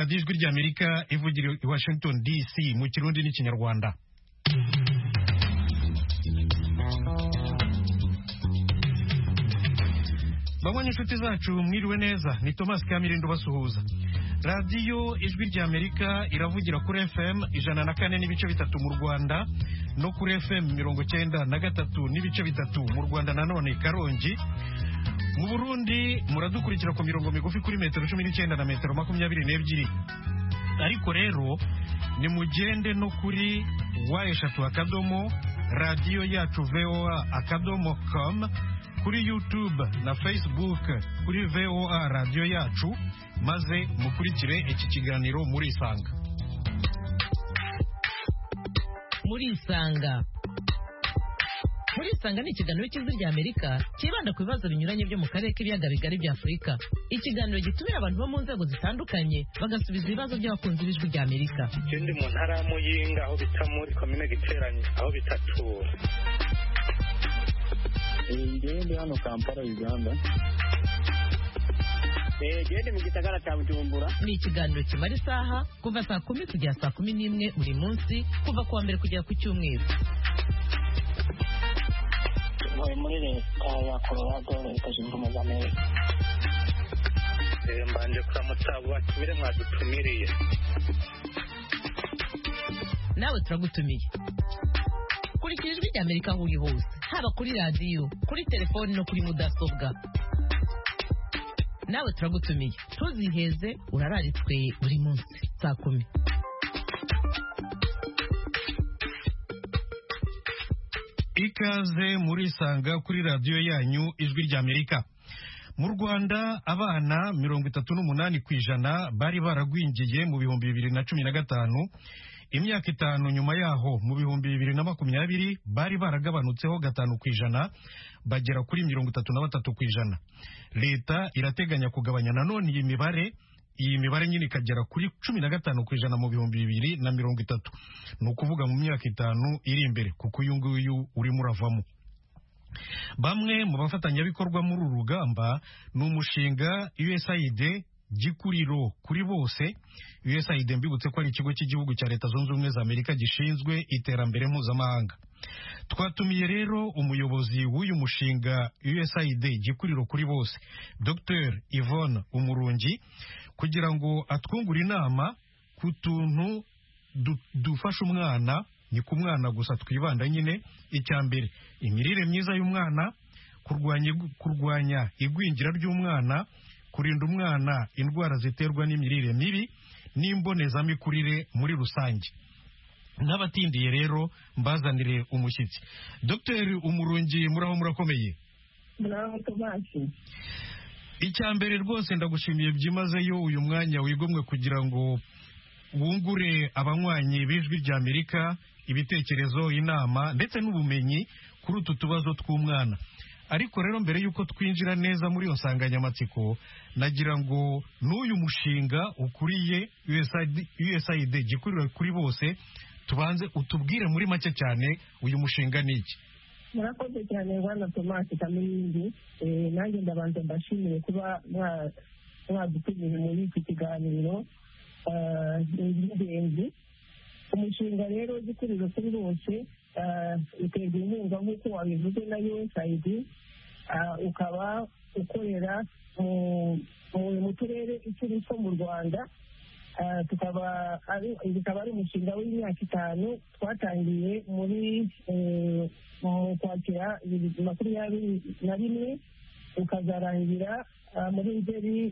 radiyo ijwi ry'Amerika ivugira i Washington DC mu Kirundi n'Ikinyarwanda. Bamwe inshuti zacu mwiriwe neza, ni Thomas Kamirindo basuhuza. Radiyo ijwi ry'Amerika iravugira kuri FM 104 n'ibice bitatu mu Rwanda no kuri FM 93 n'ibice bitatu mu Rwanda nanone Karongi. Mu Burundi muradukurikira ku mirongo migufi kuri metero 19 na metero 22. Ariko rero ni mugende no kuri eshatu radio yacu voa.com, kuri YouTube na Facebook kuri VOA radio yacu, maze mukurikire iki kiganiro muri Isanga. Muri Isanga ni ikiganiro cy'Ijwi ry'Amerika kibanda ku bibazo binyuranye byo mu karere k'ibiyaga bigari bya Afurika. Ikiganiro gitumira abantu bo mu nzego zitandukanye bagasubiza ibibazo by'abakunzi b'Ijwi ry'Amerika. Ikindi mu ntara ya Muyinga aho bita muri komine Giteranye aho bitatura. Ndi hano Kampala, Uganda. Gende mu gisagara cya Bujumbura. Ni ikiganiro kimara isaha kuva saa 10 kugera saa 11 buri munsi, kuva kuwa mbere kugera ku cyumweru. Muri leta ya Colorado, Leta Zunze Ubumwe za Amerika. Mbanje kuramutsa abo batumire mwadutumiriye. Nawe turagutumiye. Kurikira Ijwi ry'Amerika aho uri hose, haba kuri radiyo, kuri telefoni no kuri mudasobwa. Nawe turagutumiye, tuziheze, urararitswe buri munsi saa 10. Ikaze muri Isanga kuri radiyo yanyu ijwi ry'Amerika. Mu Rwanda abana 38% bari baragwingiye mu 2015. Imyaka 5 nyuma yaho mu 2020 bari baragabanutseho 5% bagera kuri 33%. Leta irateganya kugabanya nanone iyi mibare nyine ikagera kuri 15% mu 2030. Ni ukuvuga mu myaka 5 iri imbere, kuko uyu nguyu urimo uravamo. Bamwe mu bafatanyabikorwa muri uru rugamba ni umushinga USAID gikuriro kuri bose. USAID mbibutse ko ari ikigo cy'igihugu cya Leta Zunze Ubumwe za Amerika gishinzwe iterambere mpuzamahanga. Twatumiye rero umuyobozi w'uyu mushinga USAID gikuriro kuri bose, Dr. Yvonne Umurungi, kugira ngo atwungure inama ku tuntu dufasha umwana. Ni ku mwana gusa twibanda nyine. Icya mbere, imirire myiza y'umwana, kurwanya igwingira ry'umwana, kurinda umwana indwara ziterwa n'imirire mibi, n'imbonezamikurire muri rusange. N'abatindiye rero mbazanire umushyitsi. Dr. Umurungi, muraho murakomeye? Muraho Tomasi. Icya mbere rwose ndagushimiye byimazeyo uyu mwanya wigomwe kugira ngo wungure abanywanyi b'Ijwi ry'Amerika ibitekerezo, inama ndetse n'ubumenyi kuri utu tubazo tw'umwana. Ariko rero mbere yuko twinjira neza muri iyo nsanganyamatsiko, nagira ngo n'uyu mushinga ukuriye USAID gikuriro kuri bose, tubanze utubwire muri make cyane uyu mushinga ni iki. Murakoze cyane Bwana Thomas Kamirindo. Nanjye ndabanza mbashimire kuba mwadutumije muri iki kiganiro. Ingenzi umushinga rero gikuriro kuri bose uterwa inkunga nk'uko wabivuze na USAID, ukaba ukorera mu turere 10 two mu Rwanda. Bikaba ari umushinga w'imyaka 5 twatangiye muri mu Kwakira 2021 ukazarangira muri Nzeri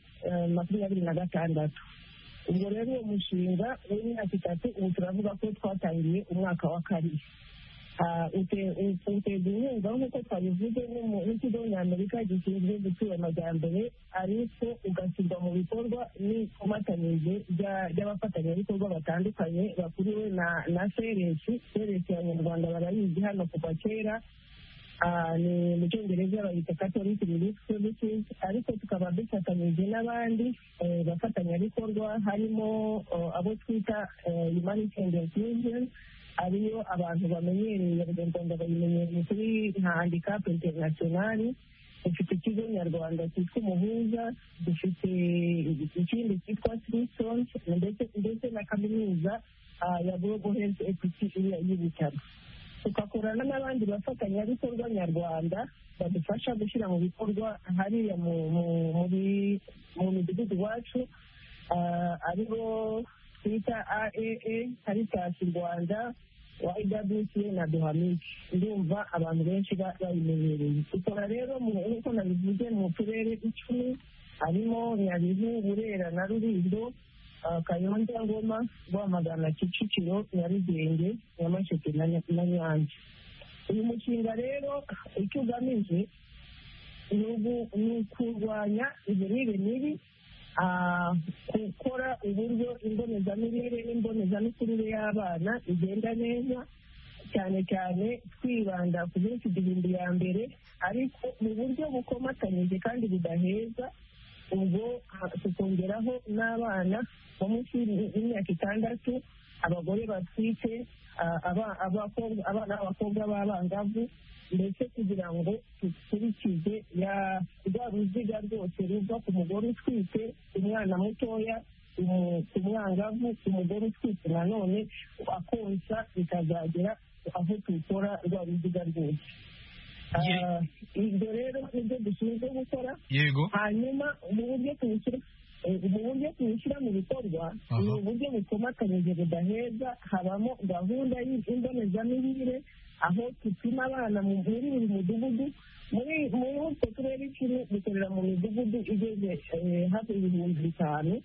2026. Ubwo rero uwo mushinga w'imyaka 3 ubu turavuga ko twatangiye umwaka wa 2. Uterwa inkunga nk'uko twabivuze n'ikigo ny'Amerika gishinzwe gutura amajyambere, ariko ugashyirwa mu bikorwa n'ikomatanyije ry'abafatanyabikorwa batandukanye bakuriwe na seresi abanyarwanda barayizi hano kuva kera. Ni mu Cyongereza bayita Catholic Relief Services, ariko tukaba dufatanyije n'abandi bafatanyabikorwa, harimo abo twita Humanity and Inclusion, ariyo abantu bamenyereye, abanyarwanda bayimenyereye kuri nka Handicap International, dufite ikigo nyarwanda cyitwa umuhuza, dufite ikindi cyitwa Trisons ndetse na kaminuza ya Global Health Equity y'ibitaro. Tugakorana n'abandi bafatanyabikorwa nyarwanda badufasha gushyira mu bikorwa hariya mu midugudu iwacu, aribo twita AAA, Caritas Rwanda, YWCA na Duhamike. Ndumva abantu benshi bayimenyereye. Dukora rero nk'uko nabivuze mu turere 10 harimo Nyabihu, Burera na Rulindo, Kayonza, Ngoma, Rwamagana, Kicukiro, Nyarugenge, Nyamasheke na Nyanza. Uyu mushinga rero icyo ugamije ni ukurwanya imirire mibi, gukora uburyo imbonezamirire n'imbonezamikurire y'abana igenda neza, cyane cyane twibanda ku minsi 7 ya mbere, ariko mu buryo bukomatanyije kandi budaheza. Ubwo tukongeraho n'abana bo munsi y'imyaka 6, abagore batwite, abana b'abakobwa b'abangavu, ndetse kugira ngo dukurikize rwa ruziga rwose ruva ku mugore utwite, umwana mutoya, ku mwangavu, ku mugore utwite nanone akonsa, bikazagera aho tukora rwa ruziga rwose. Ibyo rero nibyo dushinzwe gukora. Yego. Hanyuma mu buryo tubishyira mu bikorwa ni uburyo bukomatanyije budaheza. Habamo gahunda y'imbonezamirire, aho dupima abana muri buri mudugudu. Muri utwo turere 10 dukorera mu midugudu igeze hafi 5,000.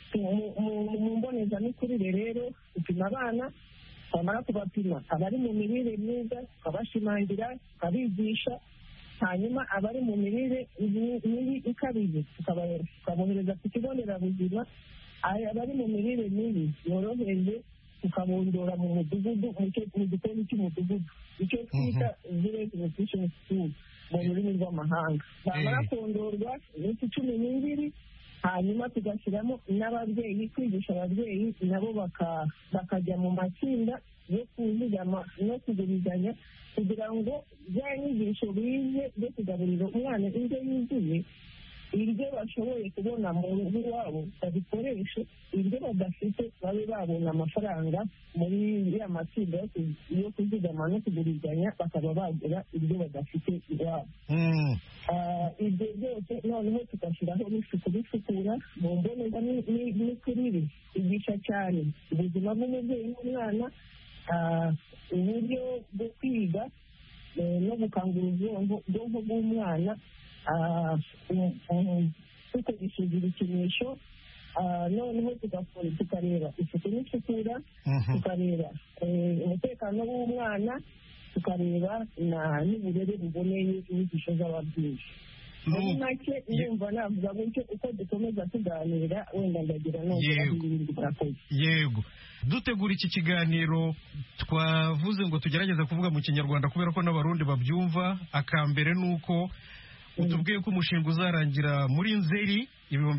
Mu mbonezamikurire rero dupima abana, twamara kubapima abari mu mirire myiza tukabashimangira, tukabigisha. Hanyuma abari mu mirire mibi ikabije tukabohereza ku kigo nderabuzima. Abari mu mirire mibi yoroheje tukabondora mu mudugudu, mu gikoni cy'umudugudu, icyo twita village nutrition school mu rurimi rw'amahanga. Bamara kondorwa iminsi 12, hanyuma tugashyiramo n'ababyeyi, kwigisha ababyeyi nabo bakajya mu matsinda yo kuzigama no kugurizanya, kugira ngo bya nyigisho bize byo kugaburira umwana indyo yuzuye, iryo bashoboye kubona mu rugo iwabo babikoreshe, iryo badafite babe babona amafaranga muri ya matsinda yo kuzigama no kugurizanya, bakaba bagira iryo badafite iwabo. Ibyo byose noneho tugashyiraho n'isuku n'isukura mu mbonezamikurire, kwigisha cyane ubuzima bw'umubyeyi n'umwana, uburyo bwo kwiga no gukangura ubwonko bw'umwana dukoresheje ibikinisho. Noneho tukareba isuku n'isukura, tukareba umutekano w'umwana, tukareba n'uburere buboneye inyigisho z'ababyeyi. Muri make numva navuga gutyo, uko dukomeza tuganira wenda ndagira n'ibindi birakoze. Yego. Dutegura iki kiganiro twavuze ngo tugerageze kuvuga mu Kinyarwanda kubera ko n'abarundi babyumva. Akambere nuko utubwiye ko umushinga uzarangira muri Nzeri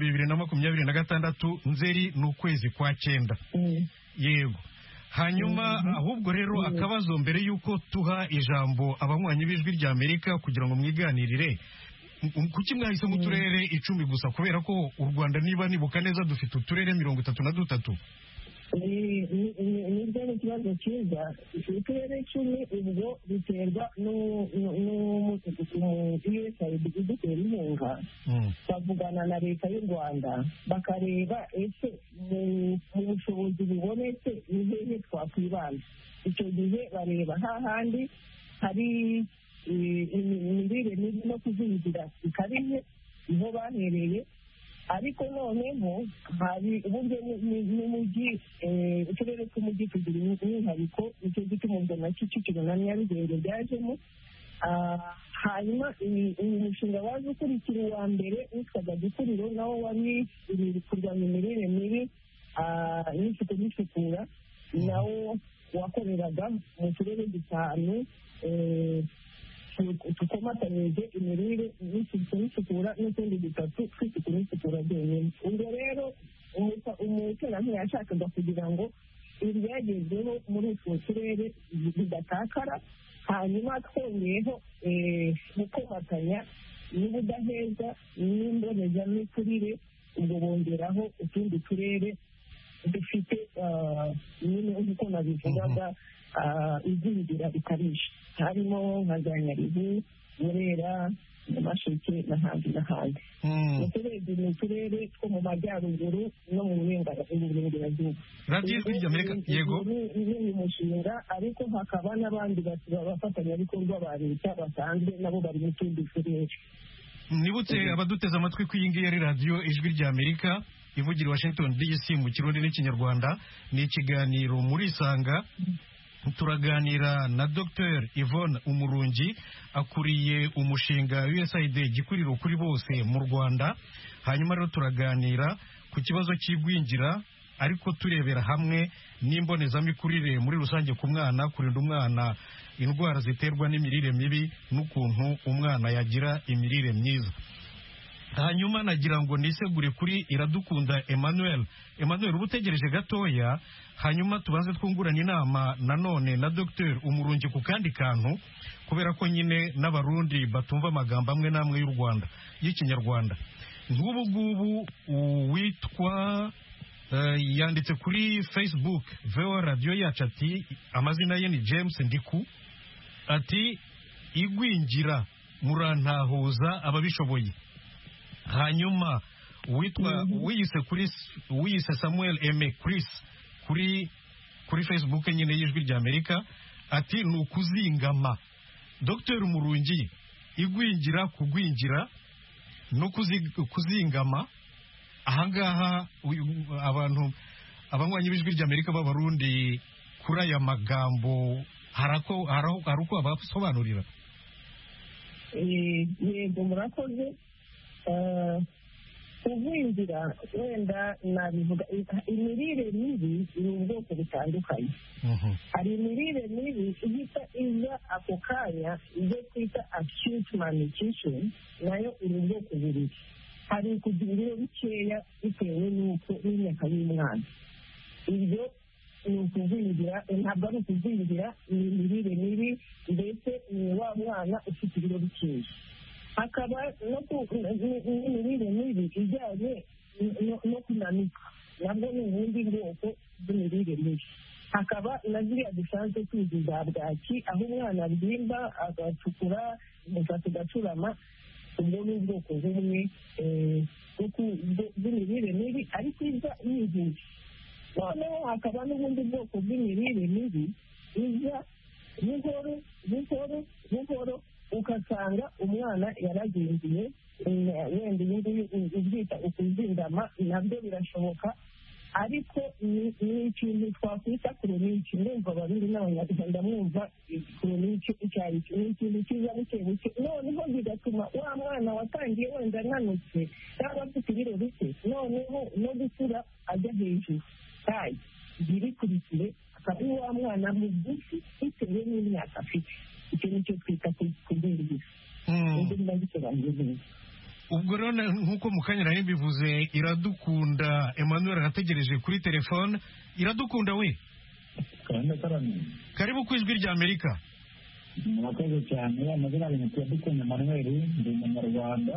2026. Nzeri ni ukwezi kwa 9. Yego. Hanyuma ahubwo rero akabazo mbere yuko tuha ijambo abanywanyi b'Ijwi rya Amerika kugira ngo mwiganirire, kuki mwahise mu turere 10 gusa? Kubera ko u Rwanda niba nibuka neza dufite uturere 33. Nibyo ni ikibazo cyiza. Uturere 10 ubwo biterwa USAID idutera inkunga, bavugana na leta y'u Rwanda bakareba ese mu bushobozi bubonetse ni hehe twakwibanda. Icyo gihe bareba hahandi hari imirire mibi no kuzingira bikabije, niho bahereye. Ariko noneho hari uburyo n'umujyi, uturere tw'umujyi tugira umwihariko, nicyo gituma ubwo na Kicukiro na Nyarugenge byajemo. Hanyuma uyu mushinga waje ukurikira uwa mbere witwaga Gikuriro, nawo wari kurwanya imirire mibi n'isuku n'isukura, nawo wakoreraga mu turere 5 tukomatanyije imirire n'isuku n'isukura, n'utundi 3 tw'isuku n'isukura byonyine. Ubwo rero umuterankunga yashakaga kugira ngo ibyagezweho muri utwo turere bidatakara, hanyuma twongeyeho gukomatanya n'ubudaheza n'imbonezamikurire, ubwo bongeraho utundi turere dufite nyine nk'uko nabivugaga igwingira rikabije, harimo nka za Nyabihu, Burera, Nyamasheke n'ahandi n'ahandi. Ni uturere two mu majyaruguru no mu burengerazuba. radiyo ijwi ry'Amerika, yego, ni umushinga, ariko hakaba n'abandi bafatanyabikorwa ba leta basanzwe nabo bari mu tundi turere. nibutse abaduteze amatwi ko iyi ngiyi ari radiyo ijwi ry'Amerika ivugira Washington DC mu Kirundi n'Ikinyarwanda. Ni ikiganiro muri Isanga. Turaganira na Dr Yvonne Umurungi, akuriye umushinga USAID gikuriro kuri bose mu Rwanda. Hanyuma rero turaganira ku kibazo cy'igwingira, ariko turebera hamwe n'imbonezamikurire muri rusange ku mwana, kurinda umwana indwara ziterwa n'imirire mibi n'ukuntu umwana yagira imirire myiza. Hanyuma nagira ngo nisegure kuri Iradukunda Emmanuel, uba utegereje gatoya, hanyuma tubanze twungurana inama nanone na Dr Umurungi ku kandi kantu, kubera ko nyine n'abarundi batumva amagambo amwe n'amwe y'u Rwanda y'Ikinyarwanda. Nk'ubu ngubu witwa yanditse kuri Facebook VOA Radio yacu ati, amazina ye ni James Ndiku, ati igwingira murantahuza ababishoboye. Hanyuma wiyise Samuel Eme Chris kuri Facebook nyine y'Ijwi ry'Amerika, ati ni ukuzingama. Dr Umurungi, igwingira, kugwingira no kuzingama, ahangaha abantu abanywanyi b'Ijwi ry'Amerika b'abarundi kuri aya magambo hari uko abasobanurira? Yego, murakoze. Kugwingira wenda nabivuga, imirire mibi ni ubwoko butandukanye. Hari imirire mibi ihita iza ako kanya, ibyo twita acute malnutrition, nayo iri ubwoko bubiri. Hari kugira ibiro bikeya bitewe n'imyaka y'umwana. Ibyo ni ukugwingira, ntabwo ari ukugwingira, ni imirire mibi, ndetse ni wa mwana ufite ibiro bikeya. Hakaba n'imirire mibi ijyanye no kunanuka, nabwo ni ubundi bwoko bw'imirire mibi. Hakaba na ziriya dusanzwe tuzi za bwaki, aho umwana abyimba agatukura, umusatsi ugacurama, ubwo ni ubwoko bumwe bw'imirire mibi, ariko iza yihuse. Noneho hakaba n'ubundi bwoko bw'imirire mibi iza buhoro, ugasanga umwana yaragenziye, wenda iyi ngiyi ubyita ukuzingama, nabyo birashoboka, ariko ni ikintu twakwita koroniki. Ndumva abarundi n'abanyarwanda mwumva koroniki icyo ari cyo, ni ikintu kiza buke buke, noneho bigatuma wa mwana watangiye wenda ananutse cyangwa afite ibiro bike, noneho no gukura ajya hejuru tayi ntirikurikire, akaba ari wa mwana mugufi bitewe n'imyaka afite. Icyo nicyo twita kugwingira. Ubwo rero nk'uko mu kanya nari mbivuze, Iradukunda Emmanuel arategereje kuri telefone. Iradukunda we, karibu ku Ijwi ry'Amerika. Murakoze cyane. Amazina ni Iradukunda Emmanuel, ndi Umunyarwanda.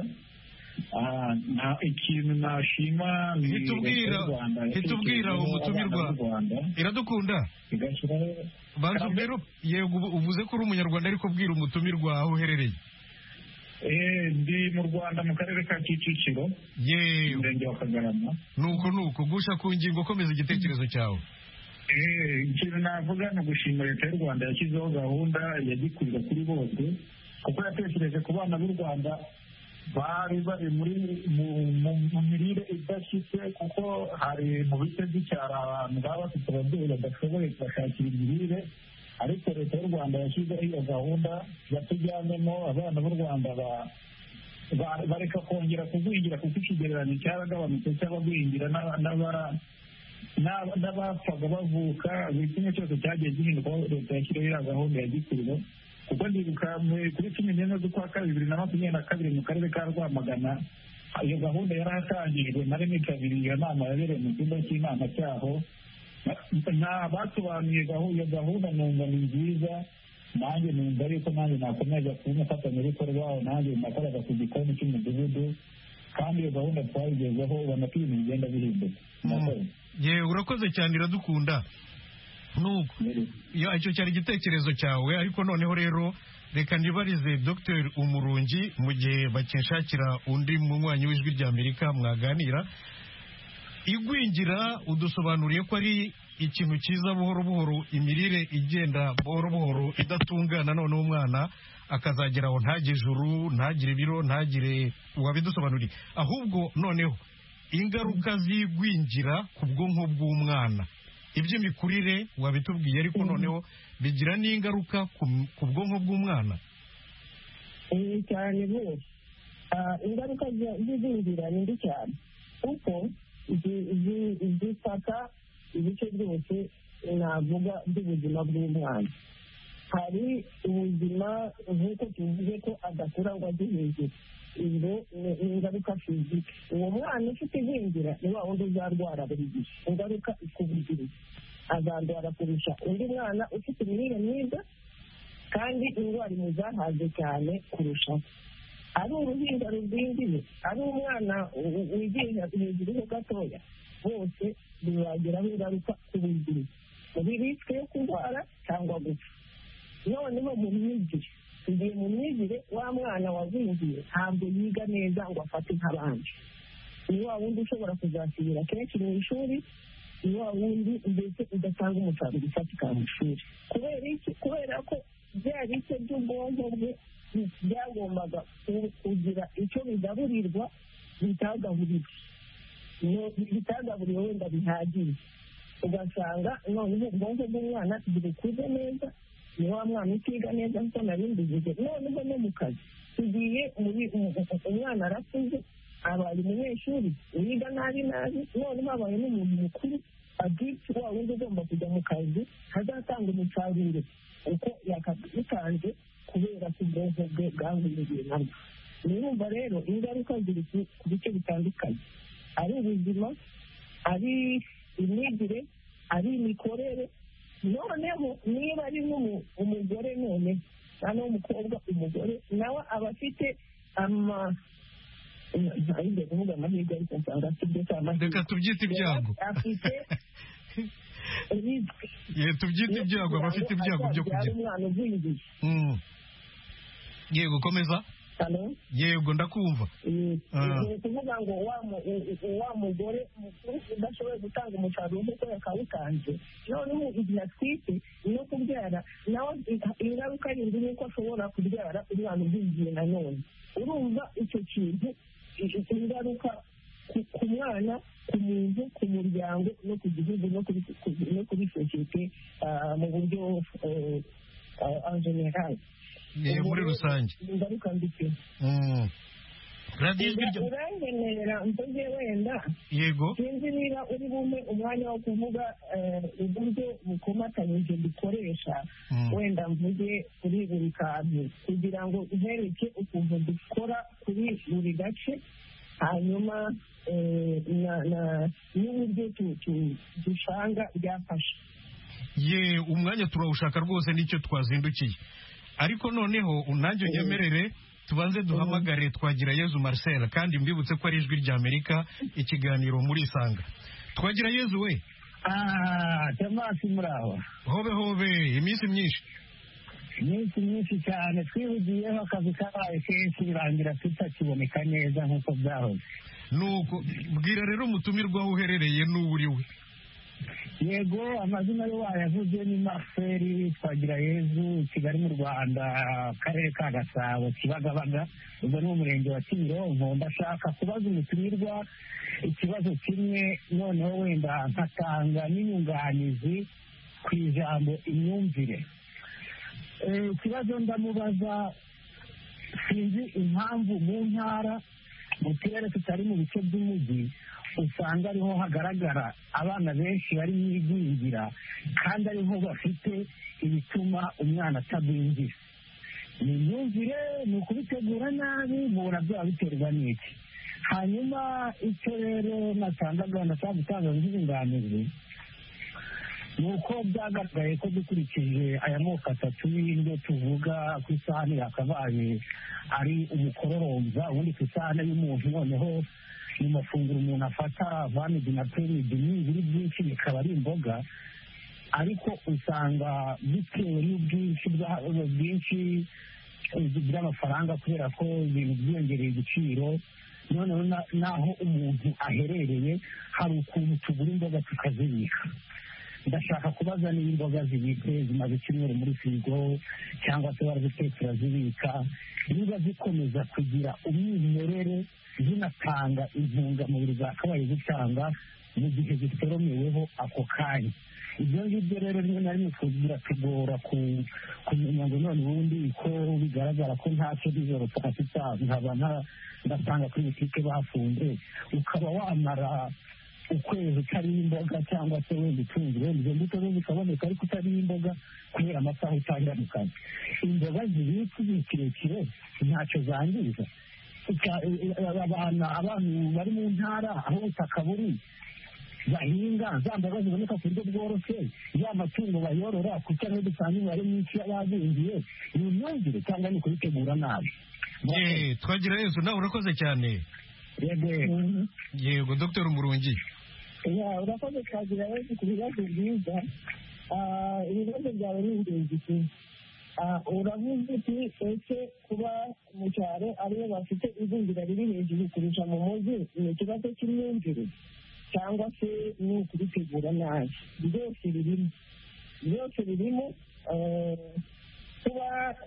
Ikintu nashima ni hitubwira umutumirwa. Iradukunda, banza mbere, yego uvuze ko uri Umunyarwanda, ariko bwira umutumirwa aho uherereye. Ndi mu Rwanda, mu karere ka Kicukiro, umurenge wa Kagarama. Nuko gusha ku ngingo, komeza igitekerezo cyawe. Ikintu navuga ni ugushima leta y'u Rwanda yashyizeho gahunda ya gikuriro kuri bose, kuko yatekereje ku bana b'u Rwanda bari mu mirire idashyitse, kuko hari mu bice by'icyaro abantu baba bafite ababyeyi badashoboye kubashakira imirire, ariko leta y'u Rwanda yashyizeho iyo gahunda yatujyanemo. Abana b'u Rwanda bareka kongera kugwingira, kuko ikigereranyo cyaragabanutse cy'abagwingira n'abapfaga bavuka, buri kimwe cyose cyagiye gihinduka. Leta yashyiriyeho iriya gahunda ya gikuriro, kuko ndibuka kuri 14 z'ukwa kabiri 2022 mu karere ka Rwamagana, iyo gahunda yarahatangijwe. Nari nitabiriye iyo nama yabereye mu cyumba cy'inama cyaho, basobanuye iyo gahunda, numva ni nziza, nanjye numva yuko nanjye nakomeza kuba umufatanyabikorwa, nanjye nakoraga ku gikoni cy'umudugudu, kandi iyo gahunda twayigezeho ubona ko ibintu bigenda bihinduka. yewe urakoze cyane, iradukunda. nuko icyo cyari igitekerezo cyawe, ariko noneho rero reka nibarize Dr Umurungi mu gihe bakinshakira undi munywanyi w'ijwi rya Amerika mwaganira. Igwingira udusobanuriye ko ari ikintu cyiza buhoro buhoro, imirire igenda buhoro buhoro idatungana, none umwana akazagera aho ntagire ijuru, ntagire ibiro, ntagire, wabidusobanuriye. Ahubwo noneho ingaruka z'igwingira ku bwonko bw'umwana, iby'imikurire wabitubwiye, ariko noneho bigira n'ingaruka ku bwonko bw'umwana. cyane rwose ingaruka z'igwingira ni mbi cyane, kuko zifata ibice byose navuga by'ubuzima bw'umwana. hari ubuzima nk'uko tuvuze ko adakura ngo ajye hejuru, ibyo ni ingaruka fizike. uwo mwana ufite igwingira ni wa wundi uzarwara buri gihe, ingaruka ikubugiriye, azarwara kurusha undi mwana ufite imirire myiza kandi indwara imuzahaze cyane kurushaho. ari uruhinja rugwingiye, ari umwana wigiye hejuru ho gatoya, bose bibagiraho ingaruka ku buzima, muri risike yo kurwara cyangwa gupfa. noneho mu myigire, tugiye mu myigire, wa mwana wagwingiye ntabwo yiga neza ngo afate nk'abandi. ni wa wundi ushobora kuzasubira kenshi mu ishuri, ni wa wundi mbese udatanga umusaruro ufatika mu ishuri. kubera iki? kubera ko bya bice by'ubwonko bwe byagombaga kugira icyo bigaburirwa bitagaburiwe wenda bihagije, ugasanga noneho ubwonko bw'umwana bukuze neza, ni wa mwana utiga neza kuko nabindugije. noneho no mu kazi tugiye umwana arakuze, abaye umunyeshuri wiga nabi, noneho abaye n'umuntu mukuru agiti, wa wundi ugomba kujya mu kazi hazatanga umusaruro uko yakabitanze, kubera ko ubwonko bwe bwahungiye nabwo. niyumva rero ingaruka ziri ku bice bitandukanye, ari ubuzima, ari imyigire, ari imikorere. noneho niba ari umugore, none noneho umukobwa, umugore nawe aba afite ntabwo kuvuga amahirwe, ariko nsanga afite amahirwe, reka tubyite ibyago, afite tubyite ibyago, aba afite ibyago byo kugira umwana ugwingiye. yego komeza. yego ndakumva. ni ukuvuga ngo wa mugore mukuru udashoboye gutanga umusaruro nk'uko yakawutanze, noneho igihe atwite no kubyara, nawe ingaruka yindi ni uko ashobora kubyara umwana ugwingiye nanone. urumva icyo kintu, ingaruka ku mwana, ku muntu, ku muryango, no ku gihugu, no kuri sosiyete mu buryo generali, muri rusange. ingaruka mbese urangenera mvuge wenda, yego, sinzi niba uri bume umwanya wo kuvuga uburyo bukomatanyije dukoresha, wenda mvuge kuri buri kantu kugira ngo ntereke ukuntu dukora kuri buri gace, hanyuma n'uburyo dusanga byafasha. umwanya turawushaka rwose, nicyo twazindukiye. ariko noneho nanjye unyemerere tubanze duhamagare Twagirayezu Marcel, kandi mbibutse ko ari ijwi rya Amerika, ikiganiro muri Isanga. Twagirayezu we. Tomasi muraho. hobe hobe, iminsi myinshi cyane, twihugiyeho akazi kabaye kenshi, birangira tutakiboneka neza nk'uko byahoze. nuko bwira rero umutumirwa aho uherereye n'uwo uri we. yego, amazina yo wayavuze ni Marcel Twagirayezu, Kigali mu Rwanda, akarere ka Gasabo, Kibagabaga, ubwo ni umurenge wa Kimironko. ndashaka kubaza umutumirwa ikibazo kimwe, noneho wenda nkatanga n'inyunganizi ku ijambo imyumvire. ikibazo ndamubaza, sinzi impamvu mu ntara, mu turere tutari mu bice by'umujyi, usanga ariho hagaragara abana benshi bari mu igwingira, kandi ariho bafite ibituma umwana atagwingira. ni imyumvire, ni ukubitegura nabi, mubona byaba biterwa n'iki? hanyuma icyo rero ndashaka gutanga nk'inyunganizi, ni uko byagaragaye ko dukurikije aya moko atatu y'indyo tuvuga ku isahani yakabaye ari umukororombya, ubundi ku isahani y'umuntu noneho mu mafunguro umuntu afata vanidi na pirimidi n'ibiri byinshi bikaba ari imboga, ariko usanga bitewe n'ubwinshi by'amafaranga kubera ko ibintu byiyongereye igiciro, noneho n'aho umuntu aherereye hari ukuntu tugura imboga tukazibika. ndashaka kubaza niba imboga zibitse zimaze icyumweru muri firigo cyangwa se barazitetse turazibika, niba zikomeza kugira umwimerere zinatanga intungamubiri zakabaye zitanga mu gihe zitoromeweho ako kanya. ibyo ngibyo rero rimwe na rimwe biratugora kumenya ngo none ubundi ko bigaragara ko ntacyo nijoro saa sita nkaba ndasanga kuri butike bafunze, ukaba wamara ukwezi utariho imboga cyangwa se wenda utunze wenda izo mbuto zo zikaboneka ariko utariho imboga kubera amasaha utangira mu kazi. imboga zibitse igihe kirekire ntacyo zangiza. abantu bari mu ntara aho ubutaka buri bahinga za mboga ziboneka ku buryo bworoshye, ya matungo bayorora kuko ariho dusanga imibare myinshi y'abazingiye, ni imyumvire cyangwa ni ukubitegura nabi. twagira yesu nawe urakoze cyane. yego Dr. Murungi. urakoze twagira yesu ku bibazo byiza. ibibazo byawe ni ingenzi cyane. uravuze uti ese kuba mu cyaro aribo bafite igwingira riri hejuru kurusha mu mujyi ni ikibazo cy'imyumvire cyangwa se ni ukubitegura nabi? byose birimo kuba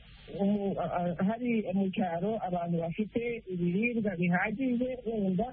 hari mu cyaro abantu bafite ibiribwa bihagije wenda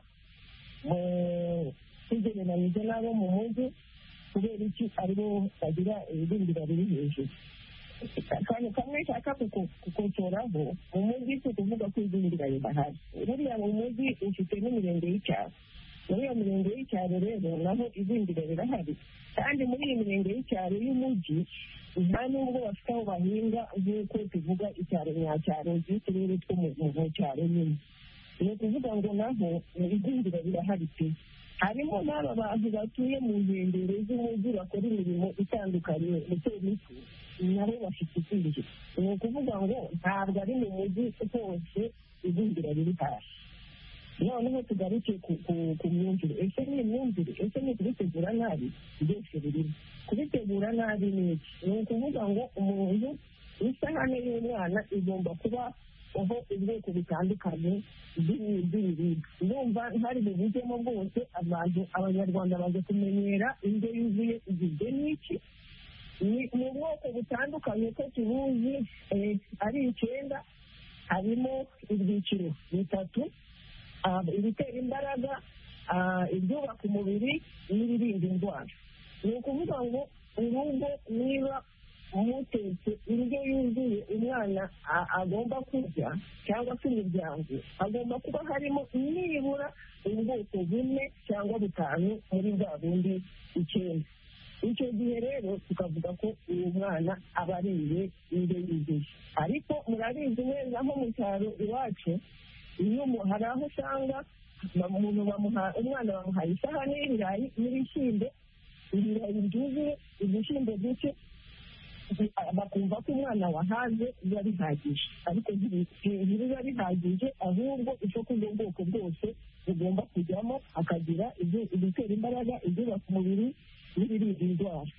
tugereranyije n'abo mu mujyi, kubera iki aribo bagira ibirindira biri hejuru. akantu kamwe nshaka kukosoraho, mu mujyi si ukuvuga ko ibirindira bidahari. buriya mu mujyi ufite n'imirenge y'icyaro, muri iyo mirenge y'icyaro rero naho ibirindira birahari, kandi muri iyi mirenge y'icyaro y'umujyi nta nubwo bafite aho bahinga nk'uko tuvuga icyaro nyacyaro by'uturere two mu cyaro nyine. ni ukuvuga ngo naho ibirindira birahari pe. harimo n'aba bantu batuye mu nkengero z'umujyi bakora imirimo itandukanye mito mito, nabo bafite ibirindiro. ni ukuvuga ngo ntabwo ari mu mujyi hose ibirindira biri hasi. noneho tugaruke ku myumvire. ese ni imyumvire? ese ni kubitegura nabi? byose birimo. kubitegura nabi ni iki? ni ukuvuga ngo umuntu isahane y'umwana igomba kuba aho ubwoko butandukanye bw'ibiribwa. ndumva hari bubujemo bwose. abanyarwanda baje kumenyera indyo yuzuye igizwe n'iki? ni mu bwoko butandukanye ko tubuzi ari 9. harimo ibyiciro 3: ibitera imbaraga, ibyubaka umubiri n'ibirinda indwara. ni ukuvuga ngo urugo niba umutetse indyo yuzuye umwana agomba kurya cyangwa se imiryango, agomba kuba harimo nibura ubwoko 4 cyangwa 5 muri bwa bundi 9. icyo gihe rero tukavuga ko uyu mwana aba ariye indyo yuzuye. ariko murabizi neza nko mu cyaro iwacu, iyo hari aho usanga umwana bamuhaye isahani y'ibirayi n'ibishyimbo, ibirayi byuzuye, ibishyimbo duke, bakumva ko umwana wahaze biba bihagije. ariko ntibiba bihagije, ahubwo isoko ubwo bwoko bwose bugomba kujyamo, akagira ibitera imbaraga, ibyubaka umubiri n'ibirinda indwara.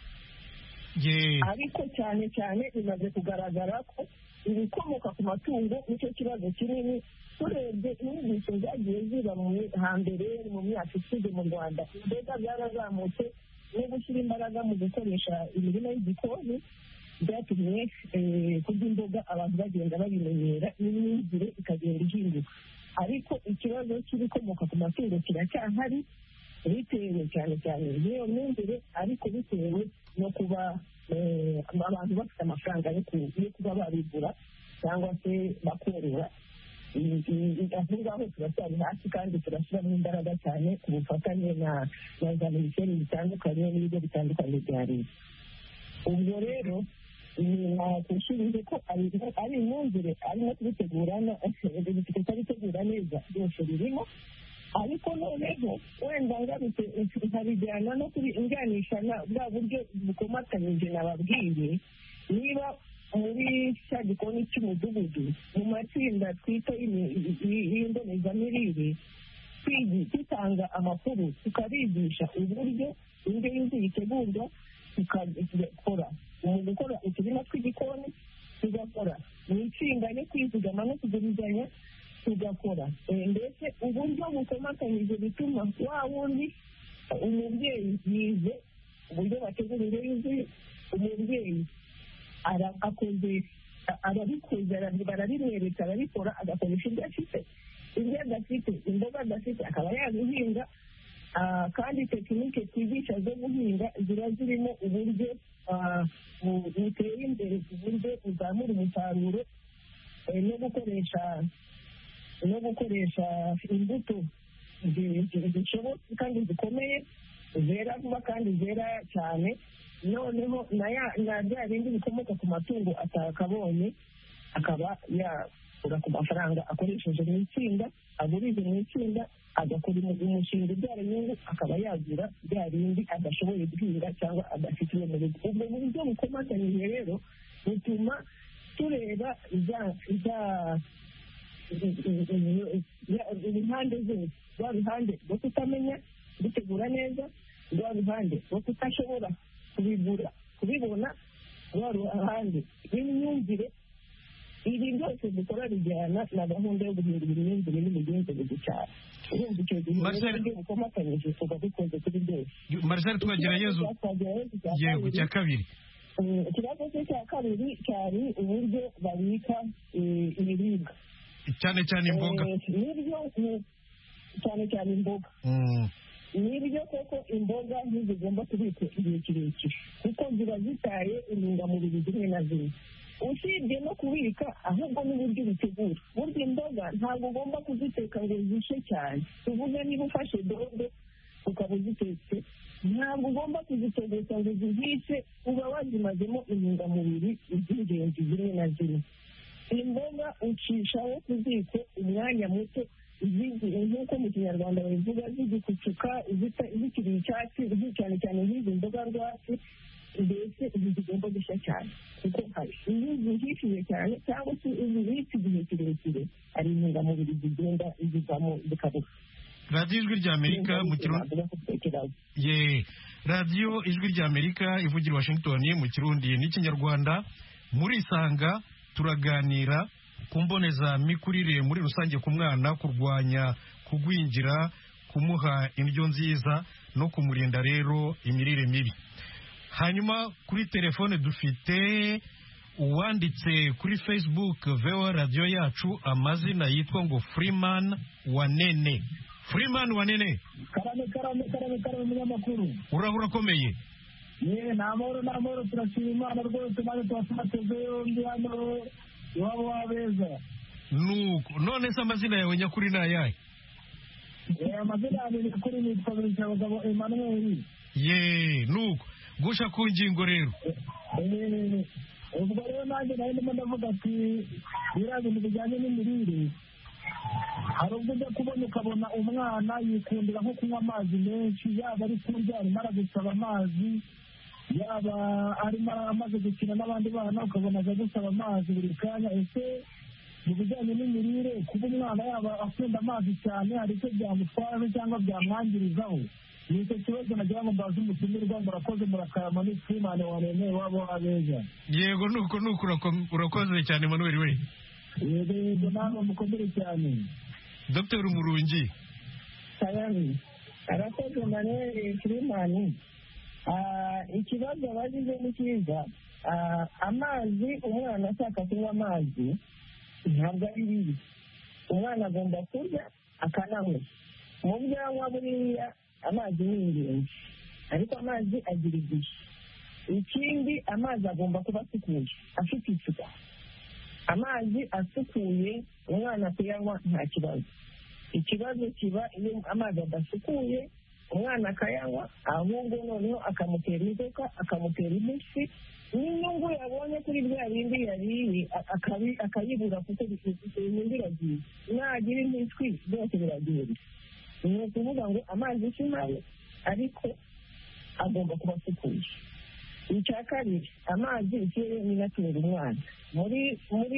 ariko cyane cyane bimaze kugaragara ko ibikomoka ku matungo nicyo kibazo kinini. turebye inyigisho zagiye ziba hambere mu myaka ishize mu Rwanda, imboga byarazamutse no gushyira imbaraga mu gukoresha imirima y'igikoni byatumye kurya imboga abantu bagenda babimenyera, n'imyumvire ikagenda ihinduka. ariko ikibazo cy'ibikomoka ku matungo kiracyahari, bitewe cyane cyane n'iyo myumvire, ariko bitewe no kuba abantu bafite amafaranga yo kuba babigura cyangwa se bakorora. aho ngaho turacyari hasi, kandi turashyiramo imbaraga cyane ku bufatanye na za minisiteri zitandukanye n'ibigo bitandukanye bya leta. ubwo rero nakushubije ko ari imyumvire, ari no kubitegura neza, byose birimo. ariko noneho wenda ngarutse nkabijyana no njyanisha bwa buryo bukomatanyije nababwiye, niba muri cya gikoni cy'umudugudu mu matsinda twita y'imbonezamirire dutanga amakuru, tukabigisha uburyo indyo yuzuye itegurwa, tukakora mu gukora uturima tw'igikoni, tugakora mu itsinda no kwizigama no kugurizanya, tugakora mbese uburyo bukomatanyije bituma wa wundi umubyeyi yize uburyo bategura indyo yuzuye, umubyeyi arabikoze barabimwereka, arabikora, agakoresha ibyo afite, ibyo adafite, imboga adafite akaba yazihinga. Kandi tekinike twigisha zo guhinga ziba zirimo uburyo butera imbere ku buryo buzamura umusaruro, no gukoresha imbuto zishobotse kandi zikomeye, zera vuba kandi zera cyane, noneho na bya bindi bikomoka ku matungo atakabonye akaba yakura ku mafaranga akoresheje mu itsinda, agurize mu itsinda, agakora umushinga ubyara inyungu, akaba yagura bya bindi adashoboye guhinga cyangwa adafitiye mu rugo. ubwo buryo bukomatanyije rero butuma tureba impande zose, rwa ruhande rwo kutamenya gutegura neza, rwa ruhande rwo kutashobora kubibona, rwa ruhande rw'imyumvire. Ibi byose dukora bijyana na gahunda yo guhindura imyumvire n'imigenzereze cyane. urumva icyo gihe uburyo bukomatanyije tuba dukoze kuri byose. Marcel Twagirayezu, yego, cya kabiri, ikibazo cye cya kabiri cyari uburyo babika ibiribwa, cyane cyane imboga. Cyane cyane imboga. Nibyo koko imboga ntizigomba kubikwa igihe kirekire kuko ziba zitaye intungamubiri zimwe na zimwe. Usibye no kubika, ahubwo n'uburyo bitegura. Burya imboga ntabwo ugomba kuziteka ngo zishe cyane. Tuvuge niba ufashe dodo ukaba uzitetse, ntabwo ugomba kuzitogota ngo zihishe, uba wazimazemo intungamubiri z'ingenzi zimwe na zimwe. Imboga ucishaho ku ziko umwanya muto, nk'uko mu kinyarwanda babivuga, zigikucuka zikiri icyatsi, cyane cyane nk'izi mboga rwatsi, mbese izi zigomba gushya cyane kuko hari iyo zihishije cyane cyangwa se izibitse igihe kirekire, hari intungamubiri zigenda zivamo zikabura. radiyo ijwi ry'Amerika mu kirundi, radiyo ijwi ry'Amerika ivugira Washington mu kirundi n'ikinyarwanda. murisanga turaganira ku mbonezamikurire muri rusange ku mwana, kurwanya kugwingira, kumuha indyo nziza no kumurinda rero imirire mibi. Hanyuma kuri telefone dufite uwanditse kuri Facebook VOA radiyo yacu, amazina yitwa ngo Freeman Wanene. Freeman Wanene, karame munyamakuru, urahura akomeye? ni amahoro turashima Imana rwose, nawe tubateze yombi hano iwabo w'abeza. Nuko none se amazina yawe nyakuri ni ayahe? Amazina yanjye nyakuri nitwa Birishabagabo Emmanuel. Nuko gusha ku ngingo rero. Ubwo rero nanjye nari ndimo ndavuga ati biriya bintu bijyanye n'imirire, hari ubwo ujya kubona ukabona umwana yikundira nko kunywa amazi menshi, yaba ari kurya arimo aragusaba amazi, yaba arimo amaze gukina n'abandi bana ukabona aza gusaba amazi buri kanya. Ese mu bijyanye n'imirire, kuba umwana yaba akunda amazi cyane hari icyo byamutwara cyangwa byamwangirizaho? Ni icyo kibazo nagira ngo mbaze umutumirwa. Murakoze, murakarama. ni Freeman Wanene wabo w'abeza. Yego, nuko urakoze cyane Manuel we. Yego, namwe mukomere cyane. Dr. Murungi. Sayani, arakoze Manuel Freeman. Ikibazo bagize ni cyiza. Amazi, umwana ashaka kunywa amazi ntabwo ari bibi. Umwana agomba kurya akananywa. Mu byanywa buriya amazi ni ingenzi, ariko amazi agira igihe. Ikindi, amazi agomba kuba asukuye, afite isuku. Amazi asukuye umwana kuyanywa nta kibazo. Ikibazo kiba iyo amazi adasukuye umwana akayanywa, ahubwo noneho akamutera inzoka, akamutera impiswi, n'inyungu yabonye kuri bya bindi yariye akayibura kuko inyungu iragiye. Nagira impiswi byose biragenda. ni ukuvuga ngo amazi si mabi ariko agomba kuba asukuye. icya kabiri, amazi ikirere n'inatunga umwana muri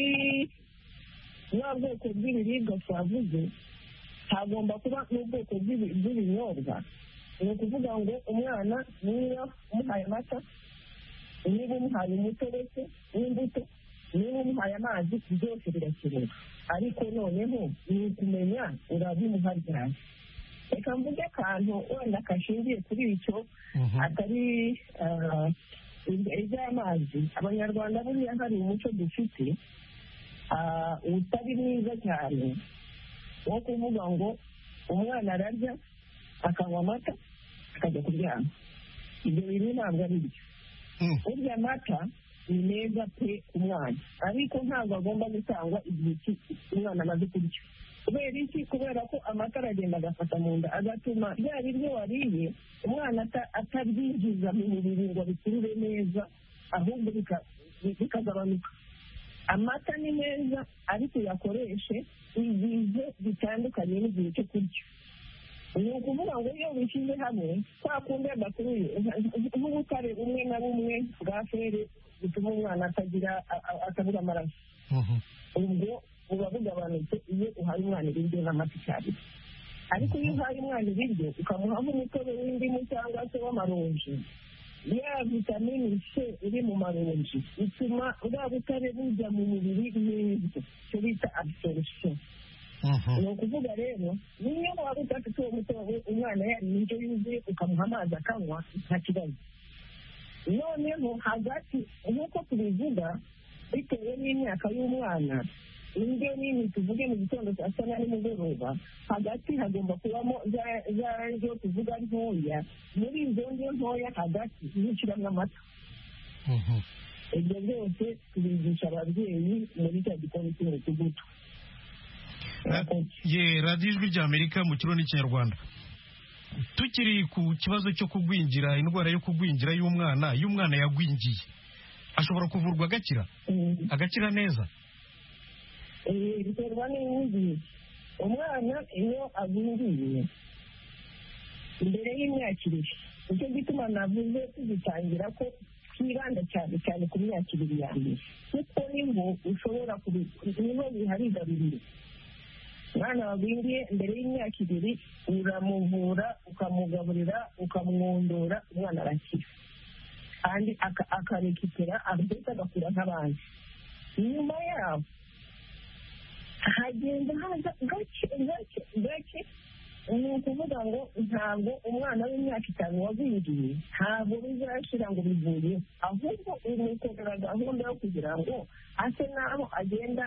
bwa bwoko bw'ibiribwa twavuze hagomba kuba n'ubwoko bw'ibinyobwa. ni ukuvuga ngo umwana niba umuhaye amata, niba umuhaye umutobe w'imbuto, niba umuhaye amazi, byose birakenerwa. ariko noneho ni ukumenya urabimuha ryari. reka mvuge akantu wenda kashingiye kuri icyo atari iby'amazi. abanyarwanda buriya hari umuco dufite utari mwiza cyane wo kuvuga ngo umwana ararya akanywa amata akajya kuryama. ibyo bintu ntabwo ari byo. burya amata ni meza pe ku mwana, ariko ntabwo agomba gutangwa igihe umwana amaze kurya. kubera iki? kubera ko amata aragenda agafata mu nda agatuma bya biryo wariye umwana atabyinjiza mu mubiri ngo bikurure neza, ahubwo bikagabanuka. amata ni meza ariko uyakoreshe igihe bitandukanye n'igihe cyo kurya. ni ukuvuga ngo iyo bishyize hamwe kwa kundi adakuruye nk'ubutare bumwe na bumwe bwa feri bituma umwana atabura amaraso, ubwo buba bugabanutse iyo uhaye umwana ibiryo n'amata icyarire. ariko iyo uhaye umwana ibiryo ukamuha nk'umutobe w'indimu cyangwa se w'amaronji, ya vitamini C iri mu maronji ituma bwa butare bujya mu mubiri neza, icyo bita absorption. ni ukuvuga rero niyo waba udafite uwo mutobe umwana yariye indyo yuzuye ukamuha amazi akanywa nta kibazo. noneho hagati nk'uko tubivuga bitewe n'imyaka y'umwana, indyo nini tuvuge mu gitondo saa sita na nimugoroba, hagati hagomba kubamo za ndyo tuvuga ntoya. muri izo ndyo ntoya hagati yishyiramo amata. ibyo byose tubigisha ababyeyi muri cya gikoni cy'umudugudu. radiyo ijwi ry'Amerika mu kirundi n'ikinyarwanda. tukiri ku kibazo cyo kugwingira, indwara yo kugwingira y'umwana, iyo umwana yagwingiye ashobora kuvurwa agakira neza? biterwa n'imyigire. umwana iyo agwingiye mbere y'imyakirire, nicyo gituma navuze tugitangira ko twibanda cyane cyane ku myakirire ya mbere, kuko niho ushobora niho biharigarurira. umwana wagwingiye mbere y'imyaka ibiri uramuvura, ukamugaburira, ukamwondora, umwana arakira kandi akarekipera ndetse agakura nk'abandi. nyuma yaho hagenda haza gake. ni ukuvuga ngo ntabwo umwana w'imyaka 5 wagwingiye ntabwo bizashira ngo bivuye, ahubwo umukorera gahunda yo kugira ngo ase naho agenda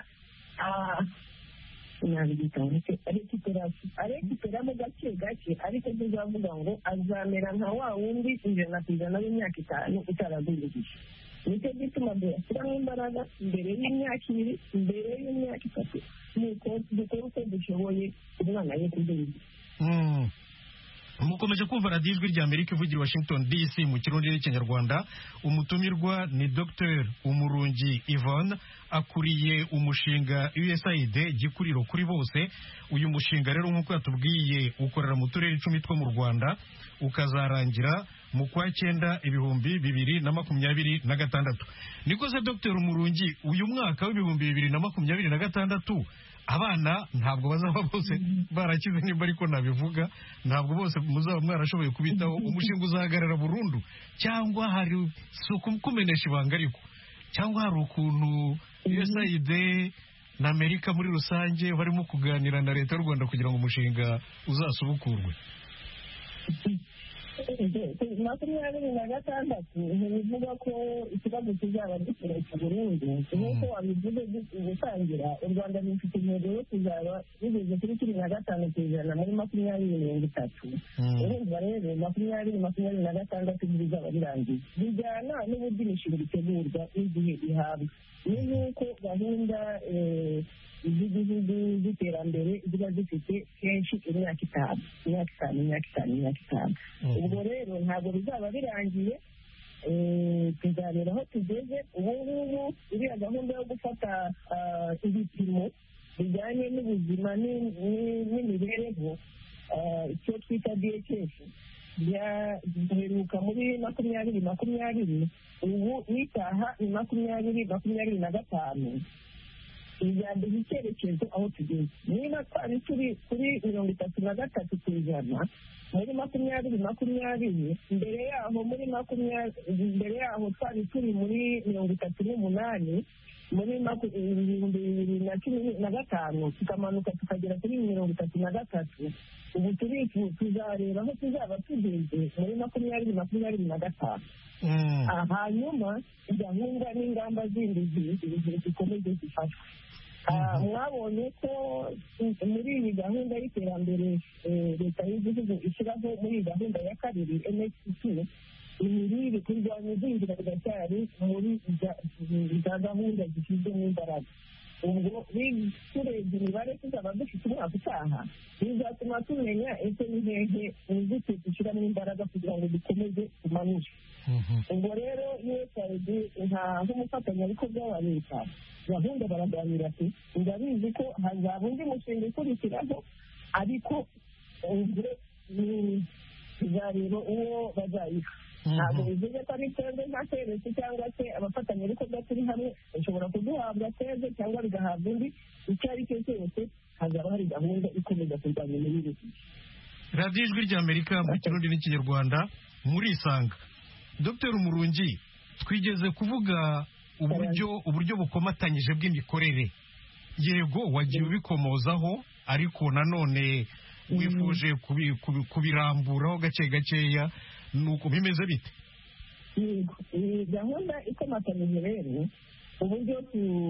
arekiperamo gake, ariko tuzavuga ngo azamera nka wa wundi 100% w'imyaka 5 utaragwingiye. nicyo gituma dushyiramo imbaraga mbere y'imyaka 2, mbere y'imyaka 3, nuko dukora uko dushoboye umwana ye kugwingira. mukomeje kumva radiyo ijwi ry'Amerika ivugira Washington DC mu kirundi n'ikinyarwanda. umutumirwa ni Dr Umurungi Yvonne, akuriye umushinga USAID gikuriro kuri bose. uyu mushinga rero nk'uko yatubwiye ukorera mu turere 10 two mu Rwanda, ukazarangira mu kwa 9 2026. niko se Dr Umurungi, uyu mwaka w'2026 abana ntabwo bazaba bose barakize, nimba ariko nabivuga, ntabwo bose muzaba mwarashoboye kubitaho. umushinga uzahagarara burundu cyangwa hari kumenesha ibanga, ariko cyangwa hari ukuntu USAID na Amerika muri rusange barimo kuganira na leta y'u Rwanda kugira ngo umushinga uzasubukurwe? 2026 ntibivuga ko ikibazo kizaba gikoreshwa burundu. nk'uko wabivuze gutangira, u Rwanda rufite intego yo kuzaba bigeze kuri 15% muri 2030. urumva rero 2026 bizaba birangiye. bijyana n'uburyo imishinga itegurwa n'igihe ihabwa. ni nk'uko gahunda z'igihugu z'iterambere ziba zifite kenshi imyaka 5. ubwo rero ntabwo bizaba birangiye, tuzareba aho tugeze. ubu ngubu iriya gahunda yo gufata ibipimo bijyanye n'ubuzima n'imibereho twita DHS duheruka muri 2020, ubu n'itaha ni 2025. Ijyambere icyerekezo aho tugeze, niba twari turi kuri 33% ku ijana muri 2020, mbere yaho twari turi muri 38 muri 2015, tukamanuka tukagera kuri 33. ubu tuzareba aho tuzaba tugeze muri 2025. Hanyuma gahunda n'ingamba zindi zikomeze zifatwa. Mwabonye ko muri iyi gahunda y'iterambere leta y'igihugu ishyiraho muri iyi gahunda ya kabiri NSC, imirire kurwanya igwingira riracyari muri za gahunda zishyizwemo imbaraga. ubwo turebye imibare tuzaba dufite umwaka utaha, bizatuma tumenya ese ni hehe inzitizi dushyiramo imbaraga kugira ngo dukomeze tumanure. ubwo rero USAID nk'umufatanyabikorwa wa leta, gahunda baraganira ati ndabizi ko hazaba undi mushinga ukurikiraho, ariko ubwo tuzareba uwo bazayiha. ntabwo bivuze ko ari twebwe nka serivisi cyangwa se abafatanyabikorwa turi hamwe bashobora kuduhabwa twebwe cyangwa bigahabwa undi. icyo ari cyo cyose hazaba hari gahunda ikomeza kurwanya imirire. radiyo ijwi ry'Amerika mu kirundi n'ikinyarwanda murisanga. Dr Murungi, twigeze kuvuga uburyo bukomatanyije bw'imikorere. Yego wagiye ubikomozaho, ariko nanone wifuje kubiramburaho gake gakeya. Nuko bimeze bite? Iyi gahunda ikomatanyije rero, uburyo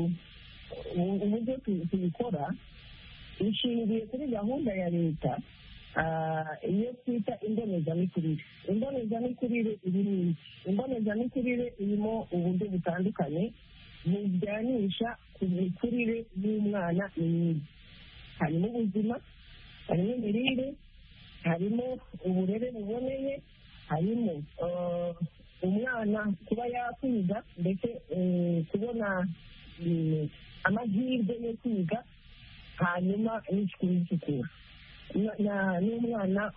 tubikora ishingiye kuri gahunda ya leta iyo twita imbonezamikurire. Imbonezamikurire imbonezamikurire irimo uburyo butandukanye bujyanisha ku mikurire y'umwana n'imyigire. Harimo ubuzima, harimo imirire, harimo uburere buboneye, harimo umwana kuba yakwiga ndetse kubona amahirwe yo kwiga, hanyuma n'isuku n'isukura, n'umwana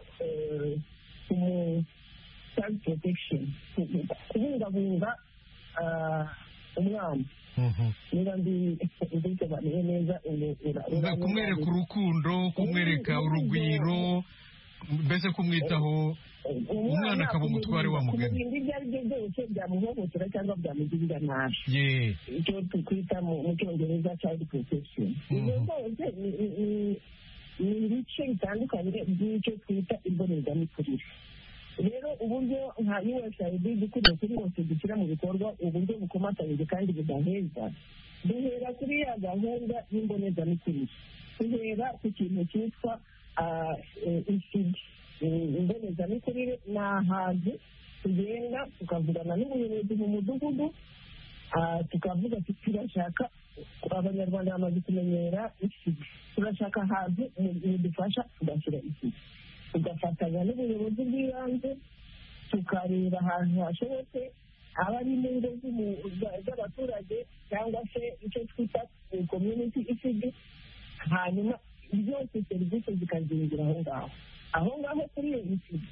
child protection, kubungabunga umwana. niba mbisobanuye neza, kumwereka urukundo, kumwereka urugwiro, mbese kumwitaho, umwana akaba umutware wa mugani. ibyo ari byo byose byamuhohotera cyangwa byamugirira nabi, icyo twita mu cyongereza child protection. ibyo byose ni ibice bitandukanye by'icyo twita imbonezamikurire. rero uburyo nka USAID dukwiriye kuri bose dushyira mu bikorwa uburyo bukomatanyije kandi budaheza, duhera kuri ya gahunda y'imbonezamikurire. duhera ku kintu cyitwa ECD. imbonezamikurire ni ahantu tugenda tukavugana n'ubuyobozi mu mudugudu, tukavuga ati turashaka, abanyarwanda bamaze kumenyera ECD, turashaka ahantu mudufasha tugashyira ECD. tugafatanya n'ubuyobozi bw'ibanze tukareba ahantu hashobotse, abari mu ngo z'abaturage cyangwa se icyo twita community ECD, hanyuma byose serivisi zikazingira aho ngaho kuri iyo ECD.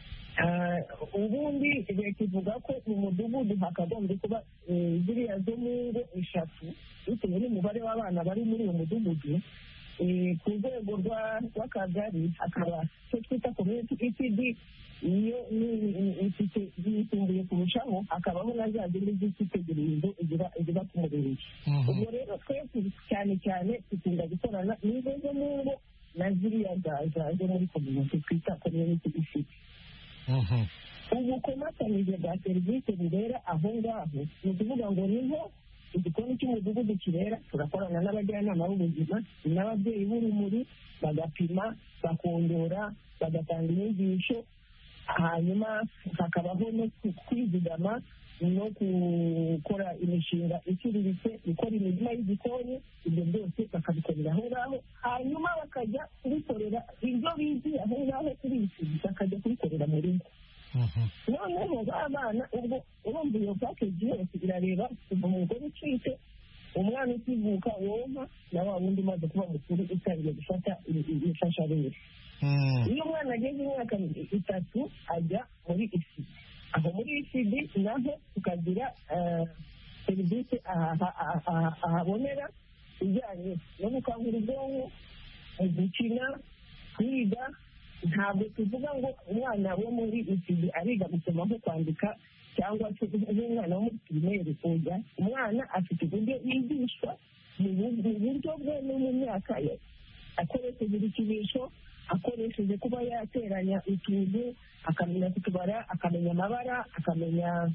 ubundi leta ivuga ko mu mudugudu hakagombye kuba ziriya zo mu ngo 3 bitewe n'umubare w'abana bari muri uwo mudugudu. ku rwego rw'akagari hakaba icyo twita community ECD, iyo yisumbuye kurushaho hakabaho na za zindi z'icyitegererezo ziba ku murenge. ubwo rero twese cyane cyane dukunda gukorana n'izo zo mu ngo na ziriya zo muri community twita community ECD. ubukomatanyije bwa serivisi bubera aho ngaho, ni ukuvuga ngo niho igikoni cy'umudugudu kibera. turakorana n'abajyanama b'ubuzima n'ababyeyi b'urumuri, bagapima, bakondora, bagatanga inyigisho, hanyuma hakabaho no kwizigama no gukora imishinga iciriritse, gukora imirima y'igikoni. ibyo byose bakabikorera aho ngaho, hanyuma bakajya kubikorera ibyo bigiye aho ngaho kuri iki, bakajya kubikorera mu rugo. noneho b'abana ubwo urumva iyo package yose irareba kuva mu mugore ucitse, umwana ukivuka wonka, na wa wundi umaze kuba mukuru utangiye gufata imfashabere. iyo umwana ageze imyaka 3 ajya muri ECD. Aho muri ECD naho tukagira serivisi ahabonera ijyanye no gukangura ubwonko, gukina, kwiga. Ntabwo tuvuga ngo umwana wo muri ECD ariga gusoma nko kwandika cyangwa se umwana wo muri pirimeri kujya. Umwana afite uburyo yigishwa mu buryo bwe no mu myaka ye, akoresheje ibikinisho, akoresheje kuba yateranya utuntu, akamenya kutubara, akamenya amabara, akamenya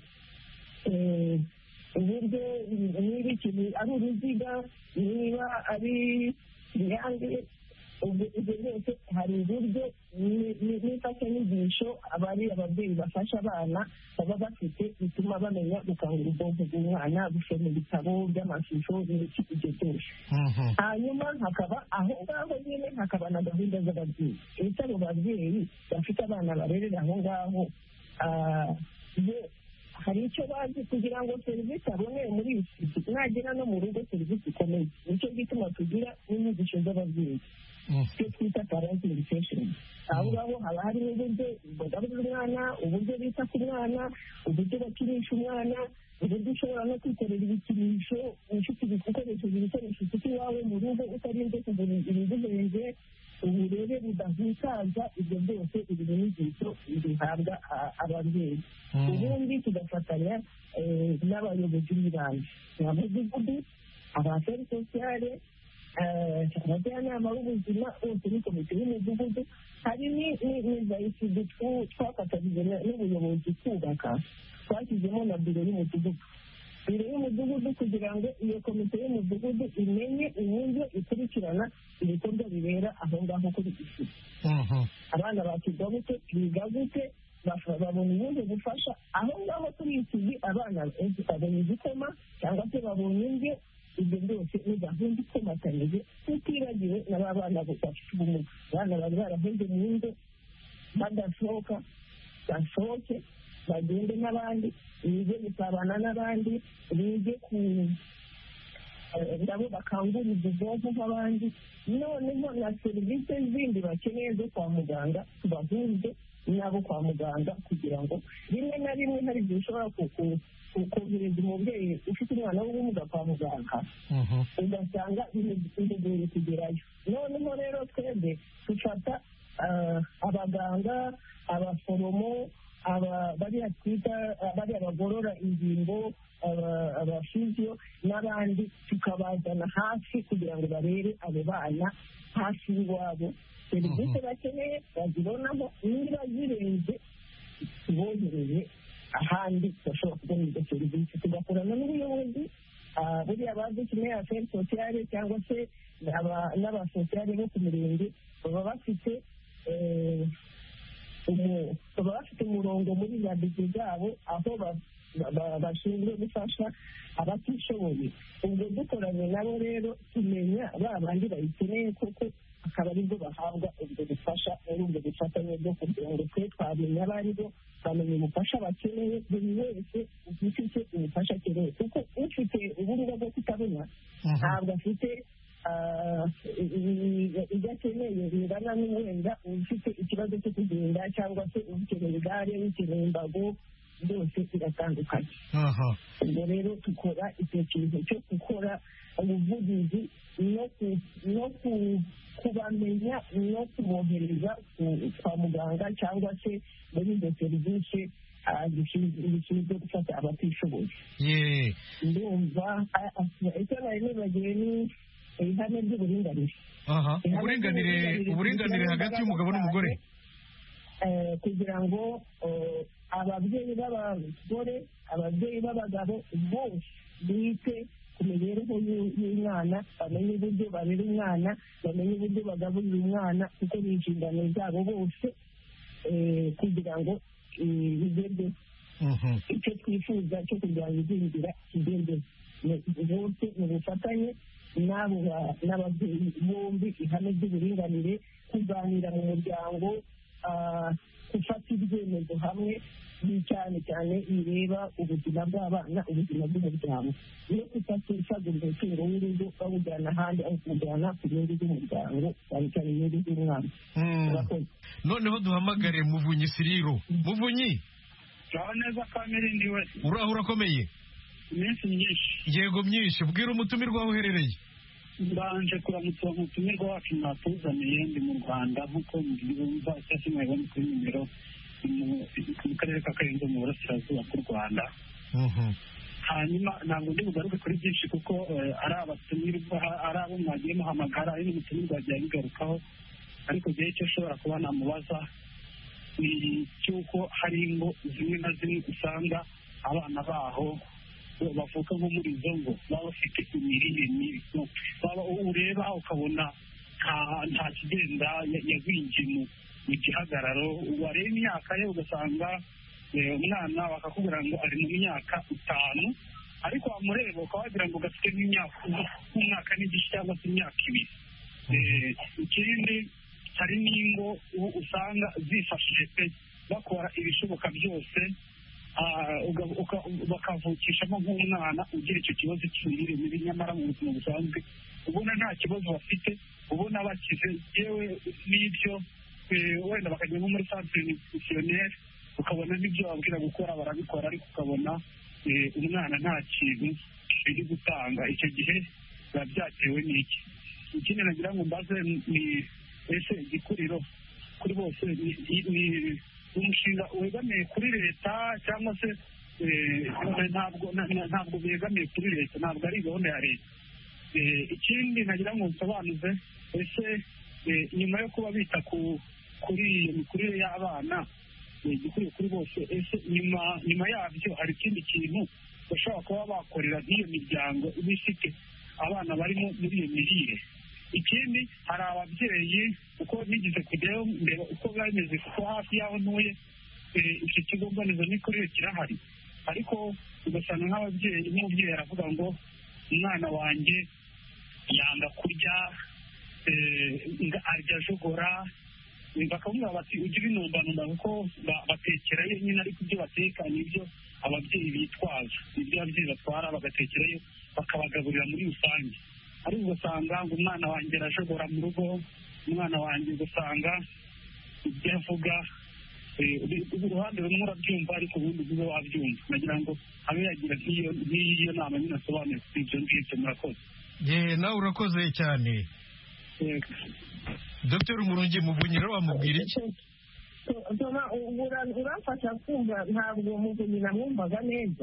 uburyo niba ikintu ari uruziga, niba ari inyange. Ibyo byose hari uburyo n'imfashanyigisho ababyeyi bafasha abana baba bafite bituma bamenya gukangura ubwonko bw'umwana, gusoma ibitabo by'amashusho n'ibiki ibyo byose. Hanyuma hakaba aho ngaho nyine hakaba na gahunda z'ababyeyi. Ese abo babyeyi bafite abana barerera aho ngaho hari icyo bazi kugira ngo serivisi aboneye muri iyi nagera no mu rugo serivisi ikomeye. Nicyo gituma tugira n'inyigisho z'ababyeyi icyo twita parenting education. Aho ngaho haba harimo uburyo bagaburira umwana, uburyo bita ku mwana, uburyo bakinisha umwana, uburyo ushobora no kwikorera ibikinisho ukoresheje ibikoresho ufite iwawe mu rugo utarinze kugura ibiguhenze, uburere budahutaza. Ibyo byose ibi nyigisho bihabwa ababyeyi. Ubundi tugafatanya n'abayobozi b'ibanze, abamudugudu, abaferi sosiyale, abajyanama b'ubuzima bose ni komite y'umudugudu. Hari n'iza ECD twafatanyije n'ubuyobozi kubaka, twashyizemo na biro y'umudugudu. Biro y'umudugudu kugira ngo iyo komite y'umudugudu imenye uburyo ikurikirana ibikorwa bibera aho ngaho kuri ECD. Abana bakirwa gute, biga gute, babona ubundi bufasha aho ngaho kuri ECD. Abana babonye igikoma cyangwa se babonye indyo. Ibyo byose ni gahunda ikomatanyije, tutibagiwe n'aba bana bafite ubumuga. Abana bari baraheze mu ngo badasohoka, basohoke bagende n'abandi, bige gusabana n'abandi, bige nabo bakangurira ubwonko nk'abandi. Noneho na serivisi zindi bakeneye zo kwa muganga tubahuze nabo kwa muganga, kugira ngo rimwe na rimwe hari igihe ushobora kohereza umubyeyi ufite umwana w'ubumuga kwa muganga, ugasanga bimugoye kugerayo. Noneho rero twebwe dufata abaganga, abaforomo, bariya twita bariya bagorora ingingo, abafiziyo n'abandi, tukabazana hafi kugira ngo barebe abo bana hafi y'iwabo. Serivisi bakeneye bazibonamo, niba zirenze tubohereze ahandi bashobora kubona izo serivisi. Tugakorana n'ubuyobozi, buriya badukeneye aferi sosiyale cyangwa se n'abasosiyale bo ku mirenge, baba bafite umurongo muri za bije zabo aho bashinzwe gufasha abatishoboye. Ubwo dukoranye nabo rero tumenya ba bandi bayikeneye koko, akaba aribwo bahabwa ubwo bufasha muri ubwo bufatanye bwo kugira ngo twe twamenya abo ari bo, bamenya ubufasha bakeneye. Buri wese ufite ubufasha akeneye, kuko ufite uburyo bwo kutabona ntabwo afite ibyo akeneye bingana n'uwenda ufite ikibazo cyo kugenda, cyangwa se ukeneye igare, ukeneye imbago, byose biratandukanye. Ubwo rero dukora icyo kintu cyo gukora ubuvugizi no kubamenya no kubohereza kwa muganga, cyangwa se muri izo serivisi zishinzwe gufata abatishoboye. Ndumva icyo nari nibagiwe ni ihame ry'uburinganire. Uburinganire hagati y'umugabo n'umugore, kugira ngo ababyeyi b'abagore, ababyeyi b'abagabo bose bite ku mibereho y'umwana, bamenye uburyo barera umwana, bamenye uburyo bagaburira umwana, kuko ni inshingano zabo bose, kugira ngo bigerweho. Icyo twifuza cyo kurwanya igwingira kigerweho. Bose mu bufatanye n'ababyeyi bombi, ihame ry'uburinganire, kuganira mu muryango, gufata ibyemezo hamwe, cyane cyane bireba ubuzima bw'abana, ubuzima bw'umuryango, iyo kutasagurira umutungo w'urugo bawujyana ahandi aho kuwujyana ku nyungu z'umuryango, cyane cyane inyungu z'umwana. Noneho duhamagare Muvunyi Siriro. Muvunyi, uraho neza Kamirindi we? uraho urakomeye? Iminsi myinshi. Yego myinshi. Bwira umutumirwa aho uherereye. Mbanje kuramutsa umutumirwa wacu mwatuzaniye, ndi mu Rwanda nk'uko mbyumva cyangwa se mwabibona kuri nimero mu karere ka Karenzo mu burasirazuba bw'u Rwanda. Hanyuma ntabwo ndi bugaruke kuri byinshi kuko ari abatumirwa, ari abo mwagiye muhamagara, ari n'umutumirwa wagiye abigarukaho, ariko igihe icyo ashobora kuba namubaza ni cy'uko hari ingo zimwe na zimwe usanga abana baho bavuka nko muri izo ngo baba bafite imirire mibi, baba ureba ukabona nta kigenda yagwingiye mu gihagararo, wareba imyaka ye ugasanga umwana bakakubwira ngo ari mu myaka 5, ariko wamureba ukaba wagira ngo gafite nk'umwaka n'igice cyangwa se imyaka 2. Ikindi hari n'ingo usanga zifashije pe bakora ibishoboka byose bakavukishamo nk'umwana ugira icyo kibazo cy'imirire mibi, nyamara mu buzima busanzwe ubona nta kibazo bafite, ubona bakize, yewe n'ibyo wenda bakajya nko muri centre nutritionnelle ukabona n'ibyo babwira gukora barabikora, ariko ukabona umwana nta kintu biri gutanga. Icyo gihe biba byatewe n'iki? Ikindi nagira ngo mbaze ni ese igikuriro kuri bose ni umushinga wegamiye kuri leta cyangwa se ntabwo begamiye kuri leta, ntabwo ari gahunda ya leta? Ikindi nagira ngo nsobanuze, ese nyuma yo kuba bita kuri iyo mikurire y'abana igikuriro kuri bose, ese nyuma yabyo hari ikindi kintu bashobora kuba bakorera nk'iyo miryango iba ifite abana barimo muri iyo mirire? Ikindi hari ababyeyi, uko nigeze kujyayo mbere uko biba bimeze, kuko hafi y'aho ntuye icyo kigo mbonezamikurire kirahari, ariko ugasanga nk'umubyeyi aravuga ngo umwana wanjye yanga kurya, arya ajogora, bakamubwira bati ugire intumbanumba kuko batekerayo nyine, ariko ibyo bateka nibyo ababyeyi bitwaza, ibyo ababyeyi batwara bagatekerayo bakabagaburira muri rusange, ariko ugasanga ngo umwana wanjye arajogora mu rugo, umwana wanjye ugasanga ibyo avuga uruhande rumwe urabyumva ariko ubundi ube wabyumva. Nagira ngo abe yagira nk'iyo nama nyine asobanuye kuri ibyo ngibyo. Murakoze. Nawe urakoze cyane. Dr. Murungi Muvunyi rero wamubwira iki? Urafasha kumva, ntabwo Muvunyi namwumvaga neza.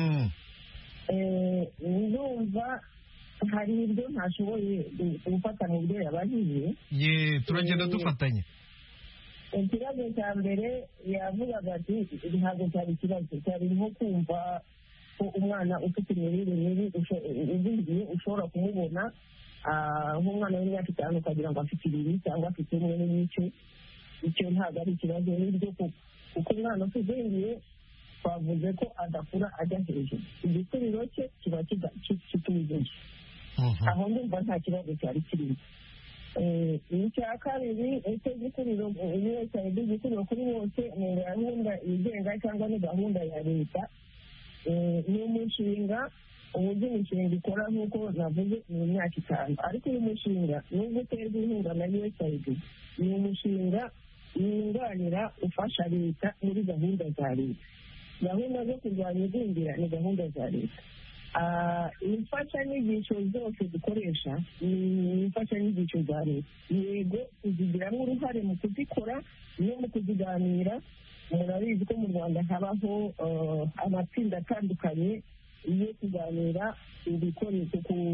Ndumva hari ibyo ntashoboye gufata mu byo yabajije. Turagenda dufatanya. Ikibazo cya mbere yavugaga ati ntabwo cyari ikibazo, cyari nko kumva ko umwana ufite imirire mibi uzingiye ushobora kumubona nk'umwana w'imyaka 5 ukagira ngo afite 2 cyangwa afite 1 n'igice. Icyo ntabwo ari ikibazo, n'ibyo kuko umwana uzingiye twavuze ko adakura ajya hejuru, igikuriro cye kiba kitujuje. Aho ndumva nta kibazo cyari kirimo. Icya kabiri, ese igikuriro igikuriro kuri bose ni gahunda yigenga cyangwa ni gahunda ya leta? Ni umushinga, uburyo imishinga ikora nk'uko navuze ni imyaka 5, ariko uyu mushinga nubwo uterwa inkunga na USAID, ni umushinga wunganira ufasha leta muri gahunda za leta. Gahunda zo kurwanya igwingira ni gahunda za leta. Imfashanyigisho zose dukoresha ni imfashanyigisho za leta, yego tuzigiramo uruhare mu kuzikora no mu kuziganira. Murabizi ko mu Rwanda habaho amatsinda atandukanye yo kuganira ibikoresho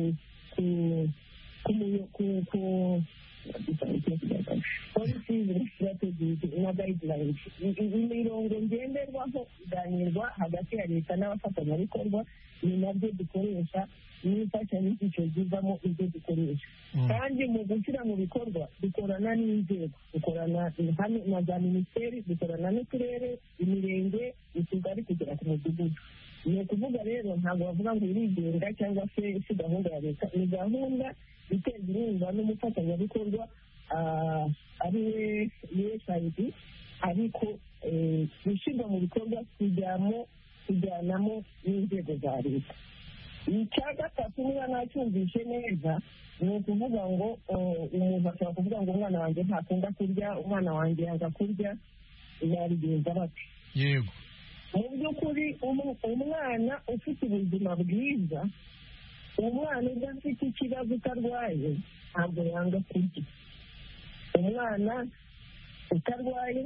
policies, strategies na guidelines, imirongo ngenderwaho iganirwa hagati ya leta n'abafatanyabikorwa, ni nabyo dukoresha n'imfashanyigisho zivamo ibyo dukoresha. Kandi mu gushyira mu bikorwa dukorana n'inzego, dukorana na za minisiteri, dukorana n'uturere, imirenge, utugari kugera ku mudugudu. Ni ukuvuga rero ntabwo bavuga ngo irigenga cyangwa se si gahunda ya leta, ni gahunda iterwa inkunga n'umufatanyabikorwa ari we USAID, ariko gushyirwa mu bikorwa kujyanamo n'inzego za leta. icya gatatu niba nacyumvishe neza ni ukuvuga ngo umuntu ashobora kuvuga ngo umwana wanjye ntakunda kurya, umwana wanjye yanga kurya, yabigenza bate? yego, mu by'ukuri umwana ufite ubuzima bwiza, umwana udafite ikibazo utarwaye ntabwo yanga kurya. umwana utarwaye,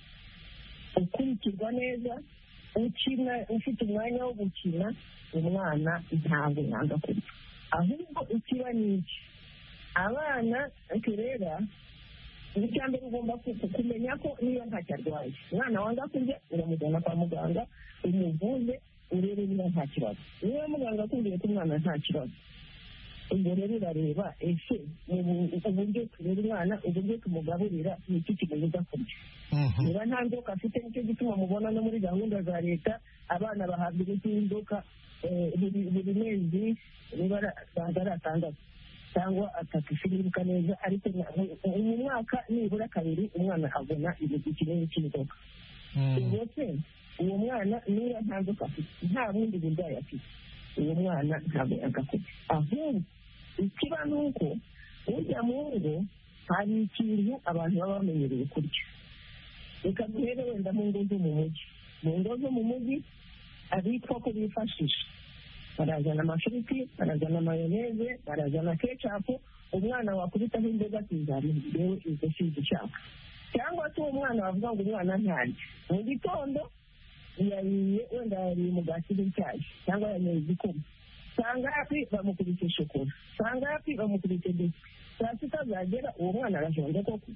ukurikirwa neza, ukina, ufite umwanya wo gukina, umwana ntabwo yanga kurya. ahubwo ikiba ni iki? abana turera, icya mbere ugomba kumenya ko niba ntacyo arwaye, umwana wanga kurya uramujyana kwa muganga umuvuze urebe niba nta kibazo. niba muganga akubwiye ko umwana nta kibazo, ubwo rero urareba ese uburyo turera umwana, uburyo tumugaburira ni iki kimubuza kurya. niba nta nzoka afite, nicyo gituma mubona no muri gahunda za leta abana bahabwa imiti y'inzoka buri mezi, niba ari atandatu cyangwa atatu sinibuka neza, ariko mu mwaka nibura kabiri umwana abona igiti kinini cy'inzoka. ubwo se uwo mwana niba nta nzoka afite, nta bundi burwayi afite, uwo mwana ntabwo yanga kurya. ahubwo ikiba ni uko ujya mu ngo hari ikintu abantu baba bamenyereye kurya. reka duhere wenda mu ngo zo mu mujyi. mu ngo zo mu mujyi abitwa ko bifashisha, barazana amafiriti, barazana mayoneze, barazana kecapu, umwana wakubitaho imboga akizamini yewe izo si igishaka. cyangwa se uwo mwana bavuga ngo umwana ntarya, mu gitondo yariye wenda yariye umugati n'icyayi cyangwa yanyoye igikoma, saa ngapi bamukubise shokora, saa ngapi bamukubise biswi, saa sita zagera uwo mwana arajonje koko.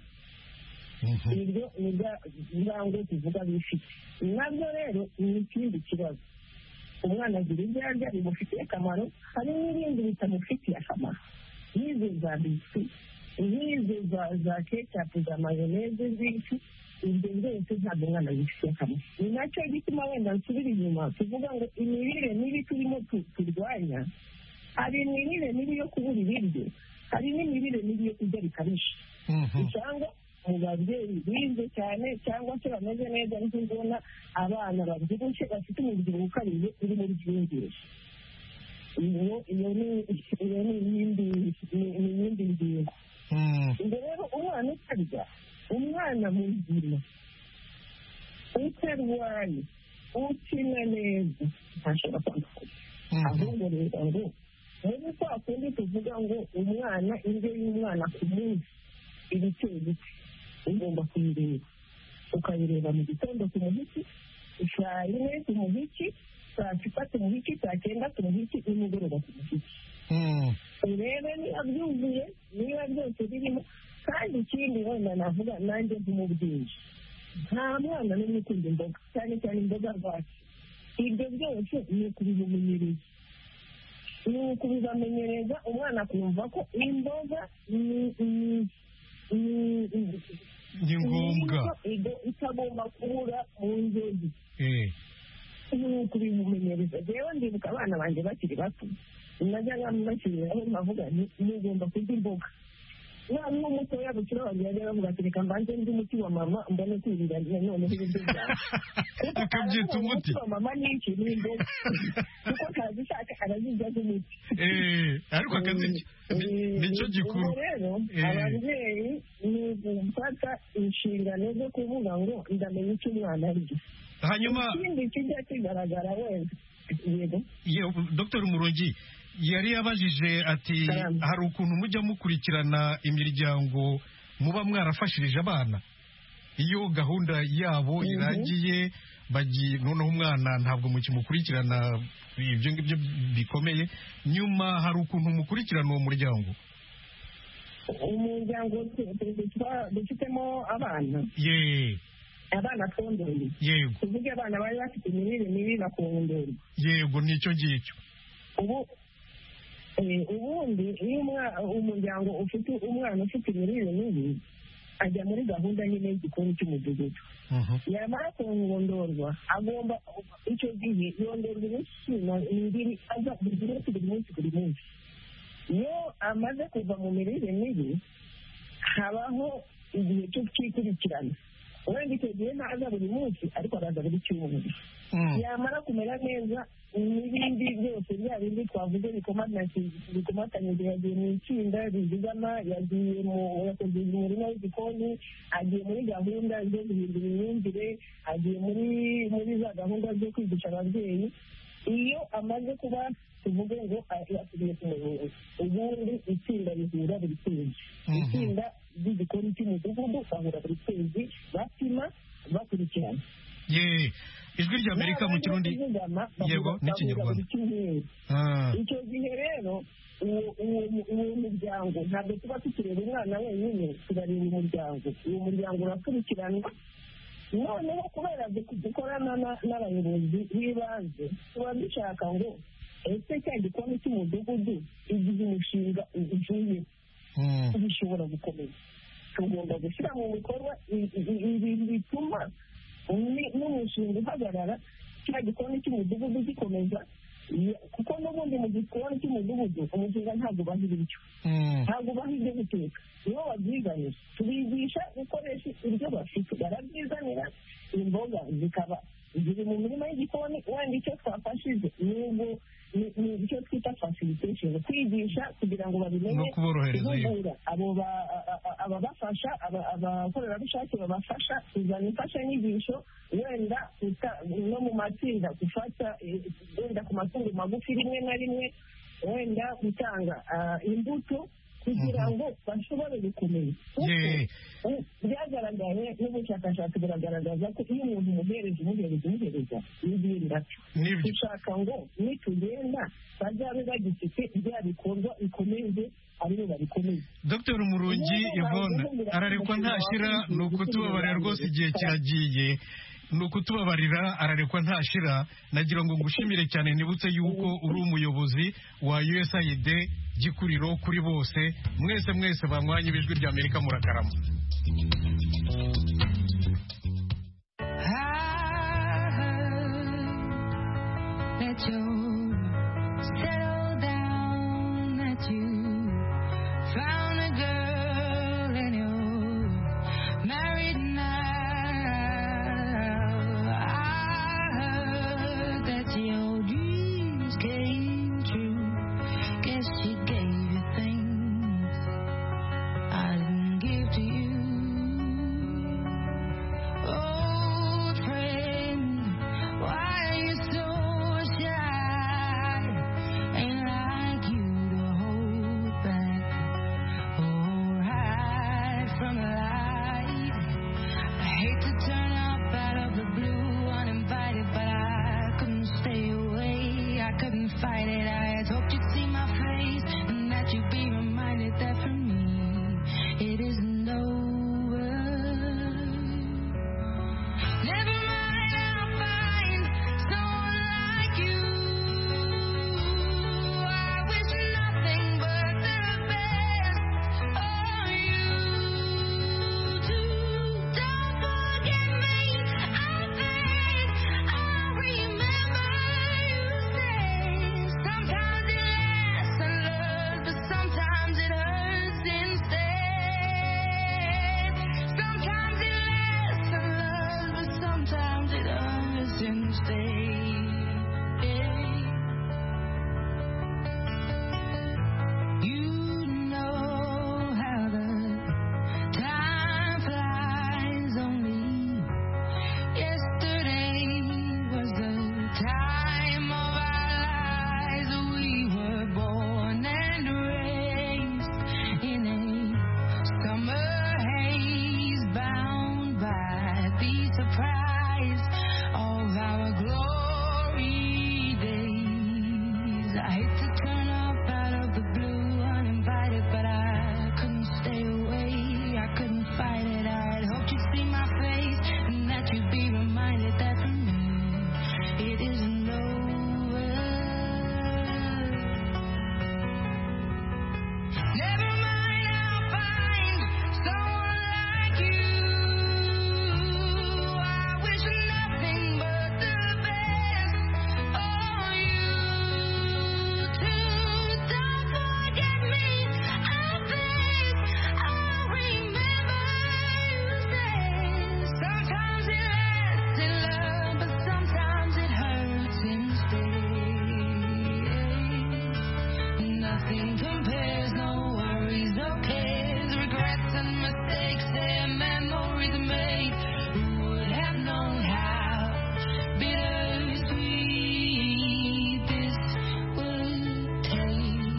ibyo ni bya ngo tuvuga bifite. nabyo rero ni ikindi kibazo. umwana agira ibyo arya bimufitiye akamaro, hari n'ibindi bitamufitiye akamaro, nk'izo za biswi, nk'izo za kecapu, za mayoneze z'isi, ibyo byose ntabwo umwana bifitiye akamaro. ni nacyo gituma wenda nsubira inyuma tuvuga ngo imirire mibi turimo turwanya, hari imirire mibi yo kubura ibiryo, hari n'imirire mibi yo kurya bikabije. usanga mu babyeyi bize cyane cyangwa se bameze neza, ariko ubona abana babyibushye bafite umubyibuho ukabije uri muri byiyongere. iyo ni iyindi ngingo. ubwo rero umwana utarya, umwana muzima utarwaye, ukina neza ntashobora kwanga kurya. ahubwo rero ngo muri kwa kundi tuvuga ngo umwana, indyo y'umwana ku munsi ibice bice ugomba kuyireba, ukayireba mu gitondo ku muhiki, saa yine ku muhiki, saa sita ku muhiki, saa cyenda ku muhiki, nimugoroba ku muhiki. urebe niba byuzuye, niba byose birimo. kandi ikindi wenda navuga nanjye nk'umubyeyi, nta mwana n'umwe ukunda imboga, cyane cyane imboga rwatsi. ibyo byose ni ukubimumenyereza, ni ukubibamenyereza, umwana akumva ko imboga ni ngombwa, itagomba kubura mu nzozi. ni ukubimumenyereza. rero ndibuka abana banjye bakiri bato, najyaga mbashyiriraho nkavuga nti mugomba kurya imboga. noneho umutoya bukira wanjye yajya bavuga ati reka mbanze ndi umuti wa mama mbone kwirira noneho ibiryo byawe. akabyita umuti wa mama ni iki? ni imboga. kuko akazishaka arazirya nk'umuti. ariko nicyo gikuru. rero ababyeyi ni ugufata inshingano zo kuvuga ngo ndamenya icyo umwana arya. hanyuma ikindi kijya kigaragara wenda yego Dr. Murongi yari yabajije ati hari ukuntu mujya mukurikirana imiryango muba mwarafashirije abana, iyo gahunda yabo irangiye noneho umwana ntabwo mukimukurikirana, ibyo ngibyo bikomeye, nyuma hari ukuntu mukurikirana uwo muryango. umuryango dufitemo abana, abana twondoreye, yego, tuvuge abana bari bafite imirire mibi bakondorwa, yego, nicyo ngicyo. ubundi iyo umuryango ufite umwana ufite imirire mibi ajya muri gahunda nyine y'igikoni cy'umudugudu. yamara kongondorwa agomba icyo gihe yongerwa ibishyimbo imbiri aza buri munsi. iyo amaze kuva mu mirire mibi habaho igihe cyo kwikurikirana, wenda icyo gihe ntaza buri munsi ariko araza buri cyumweru. Yamara kumera neza n'ibindi byose bya bindi twavuze bikomatanyije, yagiye mu itsinda rizigama, yagiye yakoze umurima w'igikoni, agiye muri gahunda zo guhindura imyumvire, agiye muri za gahunda zo kwigisha ababyeyi. Iyo amaze kuba tuvuge ngo yasubiye ku murongo, ubundi itsinda rihura buri kwezi. Itsinda ry'igikoni cy'umudugudu bahura buri kwezi, bapima bakurikirana. Ijwi ry'Amerika mu Kirundi yego n'ikinyarwanda. Icyo gihe rero uwo muryango ntabwo tuba tukireba umwana wenyine, turareba umuryango. Uwo muryango urakurikiranwa. Noneho kubera dukorana n'abayobozi b'ibanze, tuba dushaka ngo ese cya gikoni cy'umudugudu igihe umushinga uvuye bishobora gukomeza, tugomba gushyira mu bikorwa ibintu bituma n'umushinga uhagarara, cya gikoni cy'umudugudu gikomeza, kuko n'ubundi mu gikoni cy'umudugudu umushinga ntabwo ubaha ibiryo, ntabwo ubaha ibyo guteka, nibo babyizanira. Tubigisha gukoresha ibyo bafite, barabyizanira, imboga zikaba ziri mu mirima y'igikoni. Wenda icyo twafashije ni icyo twita facilitation, kwigisha kugira ngo babimenye, guhugura ababafasha, abakorerabushake babafasha kuzana imfashanyigisho, wenda no mu matsinda gufata wenda ku matungo magufi rimwe na rimwe, wenda gutanga imbuto kugira ngo bashobore gukomeza. Byagaragaye n'ubushakashatsi buragaragaza ko iyo umuntu umuhereza n'ibindi dushaka ngo nitugenda bazabe bagifite bya bikorwa bikomeze aribo babikomeze. Dr. Murungi Yvonne ararekwa ntashira, ni ukutubabarira rwose, igihe kiragiye, ni ukutubabarira, ararekwa ntashira. Nagira ngo ngushimire cyane, nibutse yuko uri umuyobozi wa USAID Gikuriro kuri bose. Mwese banywanye b'Ijwi ry'Amerika murakarama. That you settle